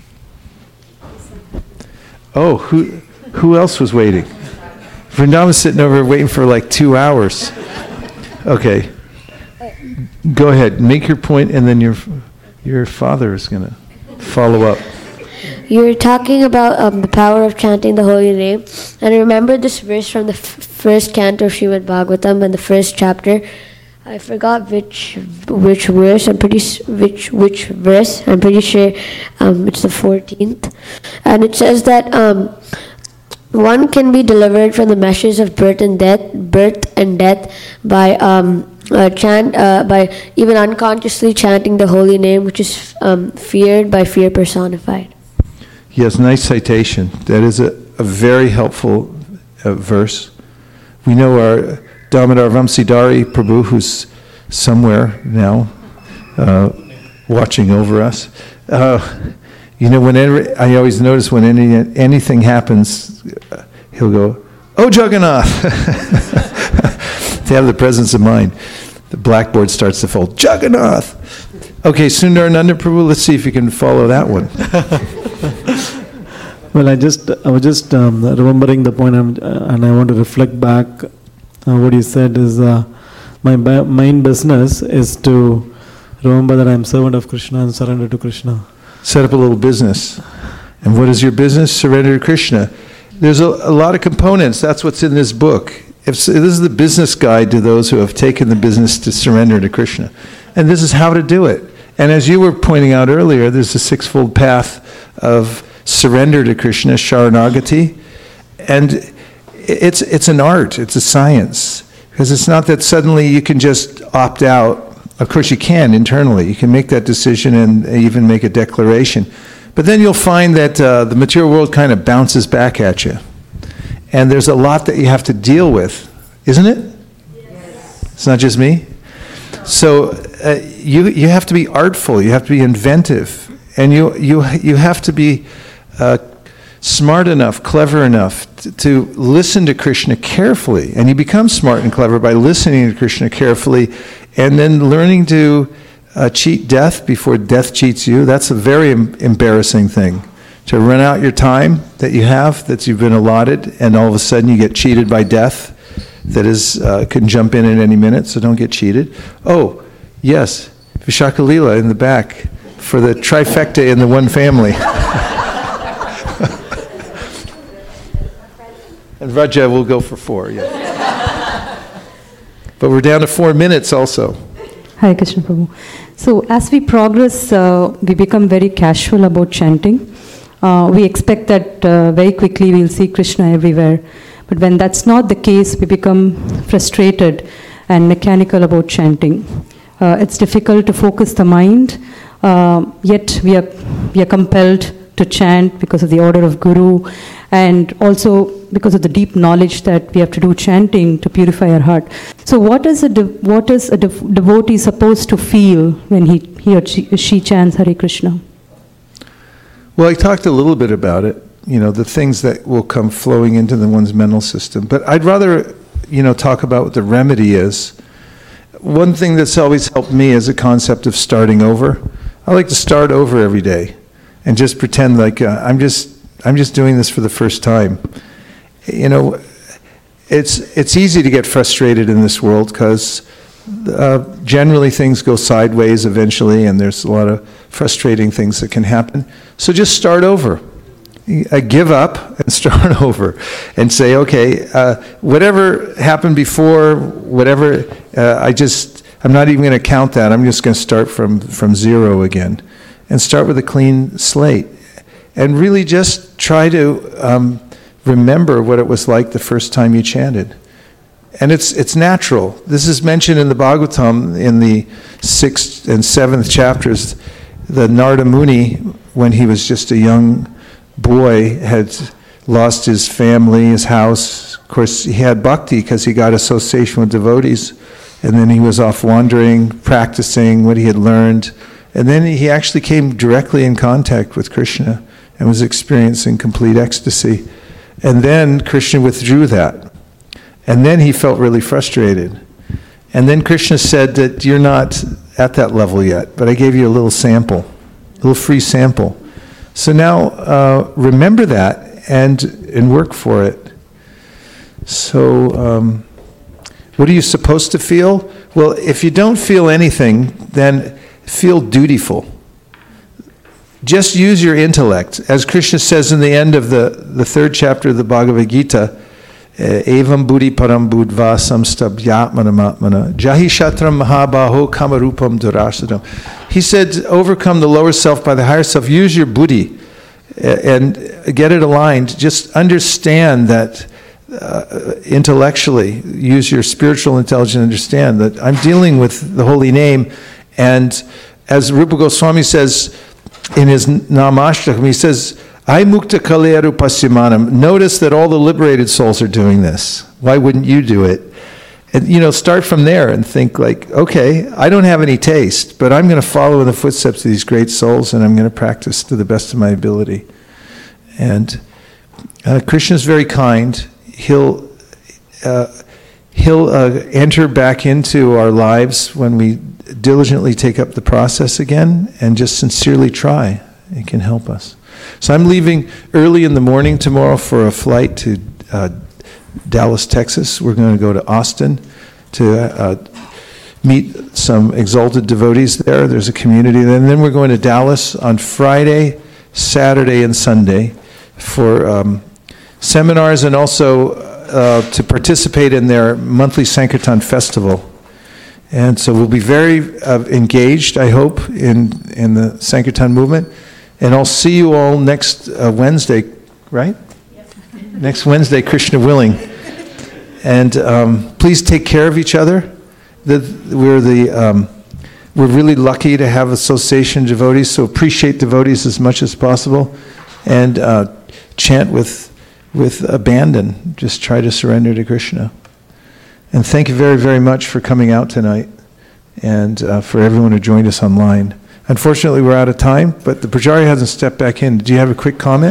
Oh, who who else was waiting? Vrindavan's sitting over waiting for like two hours. Okay. Go ahead, make your point, and then your your father is going to follow up. You were talking about um, the power of chanting the holy name, and I remember this verse from the f- first canto of Srimad Bhagavatam in the first chapter. I forgot which which verse. I'm pretty s- which which verse. I'm pretty sure um, it's the fourteenth, and it says that um, one can be delivered from the meshes of birth and death, birth and death by um, uh, chant uh, by even unconsciously chanting the holy name, which is um, feared by fear personified. Yes, nice citation. That is a, a very helpful uh, verse. We know our Damodar Vamsidhari Prabhu, who's somewhere now uh, watching over us. Uh, you know, whenever I always notice when any anything happens, uh, he'll go, "Oh, Jagannath!" To have the presence of mind. The blackboard starts to fold. Jagannath! Okay, Sundarananda Prabhu, let's see if you can follow that one. Well, I just I was just um, remembering the point, I'm, uh, and I want to reflect back. Uh, what you said is uh, my ba- main business is to remember that I am servant of Krishna and surrender to Krishna. Set up a little business. And what is your business? Surrender to Krishna. There's a, a lot of components. That's what's in this book. If, this is the business guide to those who have taken the business to surrender to Krishna. And this is how to do it. And as you were pointing out earlier, there's a sixfold path of surrender to Krishna, Sharanagati. And it's it's an art, it's a science. Because it's not that suddenly you can just opt out. Of course you can internally. You can make that decision and even make a declaration. But then you'll find that uh, the material world kind of bounces back at you. And there's a lot that you have to deal with, isn't it? Yes. It's not just me? So uh, you you have to be artful, you have to be inventive, and you you you have to be uh, smart enough, clever enough to, to listen to Krishna carefully. And you become smart and clever by listening to Krishna carefully, and then learning to uh, cheat death before death cheats you. That's a very em- embarrassing thing. To run out your time that you have, that you've been allotted, and all of a sudden you get cheated by death. That is, uh, can jump in at any minute, so don't get cheated. Oh, yes, Vishaka Leela in the back for the trifecta in the one family. And Raja will go for four, yeah. But we're down to four minutes also. Hare Krishna Prabhu. So as we progress, uh, we become very casual about chanting. Uh, we expect that uh, very quickly we'll see Krishna everywhere. But when that's not the case, we become frustrated and mechanical about chanting. Uh, it's difficult to focus the mind, uh, yet we are, we are compelled to chant because of the order of Guru, and also because of the deep knowledge that we have to do chanting to purify our heart. So what is a, de- what is a de- devotee supposed to feel when he, he or she, she chants Hare Krishna? Well, I talked a little bit about it. You know, the things that will come flowing into the one's mental system. But I'd rather, you know, talk about what the remedy is. One thing that's always helped me is a concept of starting over. I like to start over every day and just pretend like uh, I'm just I'm just doing this for the first time. You know, it's it's easy to get frustrated in this world because uh, generally things go sideways eventually, and there's a lot of frustrating things that can happen. So just start over. I give up and start over and say, okay, uh, whatever happened before, whatever, uh, I just, I'm not even going to count that. I'm just going to start from, from zero again and start with a clean slate and really just try to um, remember what it was like the first time you chanted. And it's it's natural. This is mentioned in the Bhagavatam in the sixth and seventh chapters. The Narada Muni, when he was just a young boy, had lost his family, his house. Of course, he had bhakti because he got association with devotees. And then he was off wandering, practicing what he had learned. And then he actually came directly in contact with Krishna and was experiencing complete ecstasy. And then Krishna withdrew that. And then he felt really frustrated. And then Krishna said that you're not at that level yet, but I gave you a little sample, a little free sample. So now uh, remember that and, and work for it. So um, what are you supposed to feel? Well, if you don't feel anything, then feel dutiful. Just use your intellect. As Krishna says in the end of the, the third chapter of the Bhagavad Gita, Evam buddhi param buddva samstabhyatmanamatmana jahi shatram mahabaho kamarupam durasadam. He said, overcome the lower self by the higher self. Use your buddhi and get it aligned. Just understand that uh, intellectually. Use your spiritual intelligence and understand that I'm dealing with the holy name. And as Rupa Goswami says in his Namashtakam, he says, I mukta kaleru pasyamanam. Notice that all the liberated souls are doing this. Why wouldn't you do it? And, you know, start from there and think like, okay, I don't have any taste, but I'm going to follow in the footsteps of these great souls and I'm going to practice to the best of my ability. And uh, Krishna is very kind. He'll, uh, he'll uh, enter back into our lives when we diligently take up the process again and just sincerely try. It can help us. So I'm leaving early in the morning tomorrow for a flight to uh, Dallas, Texas. We're going to go to Austin to uh, meet some exalted devotees there. There's a community there. And then we're going to Dallas on Friday, Saturday, and Sunday for um, seminars and also uh, to participate in their monthly Sankirtan festival. And so we'll be very uh, engaged, I hope, in, in the Sankirtan movement. And I'll see you all next uh, Wednesday, right? Yes. Next Wednesday, Krishna willing. And um, please take care of each other. The, we're the um, we're really lucky to have association devotees, so appreciate devotees as much as possible, and uh, chant with with abandon. Just try to surrender to Krishna. And thank you very, very much for coming out tonight, and uh, for everyone who joined us online. Unfortunately, we're out of time, but the Pujari hasn't stepped back in. Do you have a quick comment?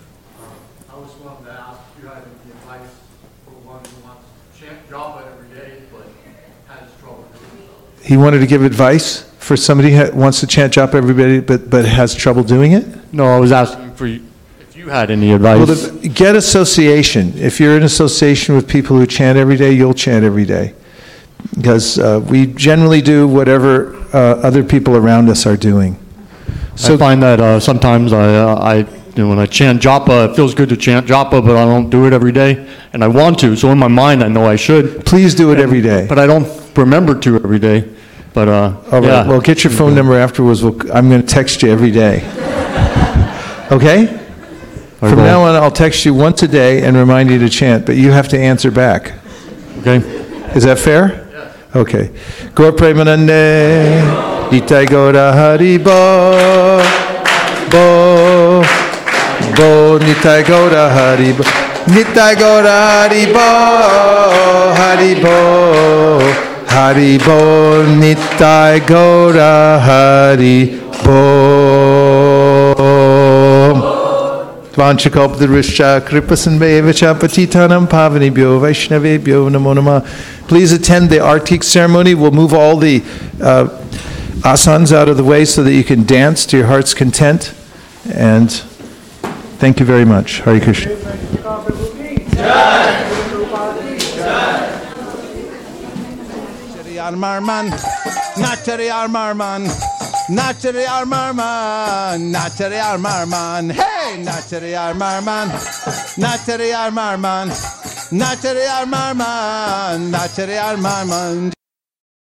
I was wanting to ask if you had any advice for one who wants to chant japa every day but has trouble doing it. He wanted to give advice for somebody who wants to chant japa every day but, but has trouble doing it? No, I was asking for you, if you had any advice. Well, the, get association. If you're in association with people who chant every day, you'll chant every day. Because uh, we generally do whatever uh, other people around us are doing. So I find that uh, sometimes I, uh, I, you know, when I chant japa, it feels good to chant japa, but I don't do it every day, and I want to. So in my mind, I know I should. Please do it and, every day. But I don't remember to every day. But uh, all right. Yeah. Well, get your phone number afterwards. We'll, I'm going to text you every day. Okay? From now on, I'll text you once a day and remind you to chant, but you have to answer back. Okay. Is that fair? Okay. Gaur Premanande, Nitai Gaura Hari Bo, Bo, Bo, Nitai Gaura Hari Bo, Nitai Gaura Hari Bo, Hari Bo, Hari Bo, Nitai Gaura Hari Bo. Dvanchakalpadrishya kripasanvevacha patitanam pavanibhyo vaishnavebhyo namo namah. Please attend the Artik ceremony. We'll move all the uh, asanas out of the way so that you can dance to your heart's content. And thank you very much. Hare Krishna. Marman, Natari Armarman, Natari Armarman, Natari Armarman, hey, Natari Armarman, Natari Armarman, Natari Armarman, Natari Armarman.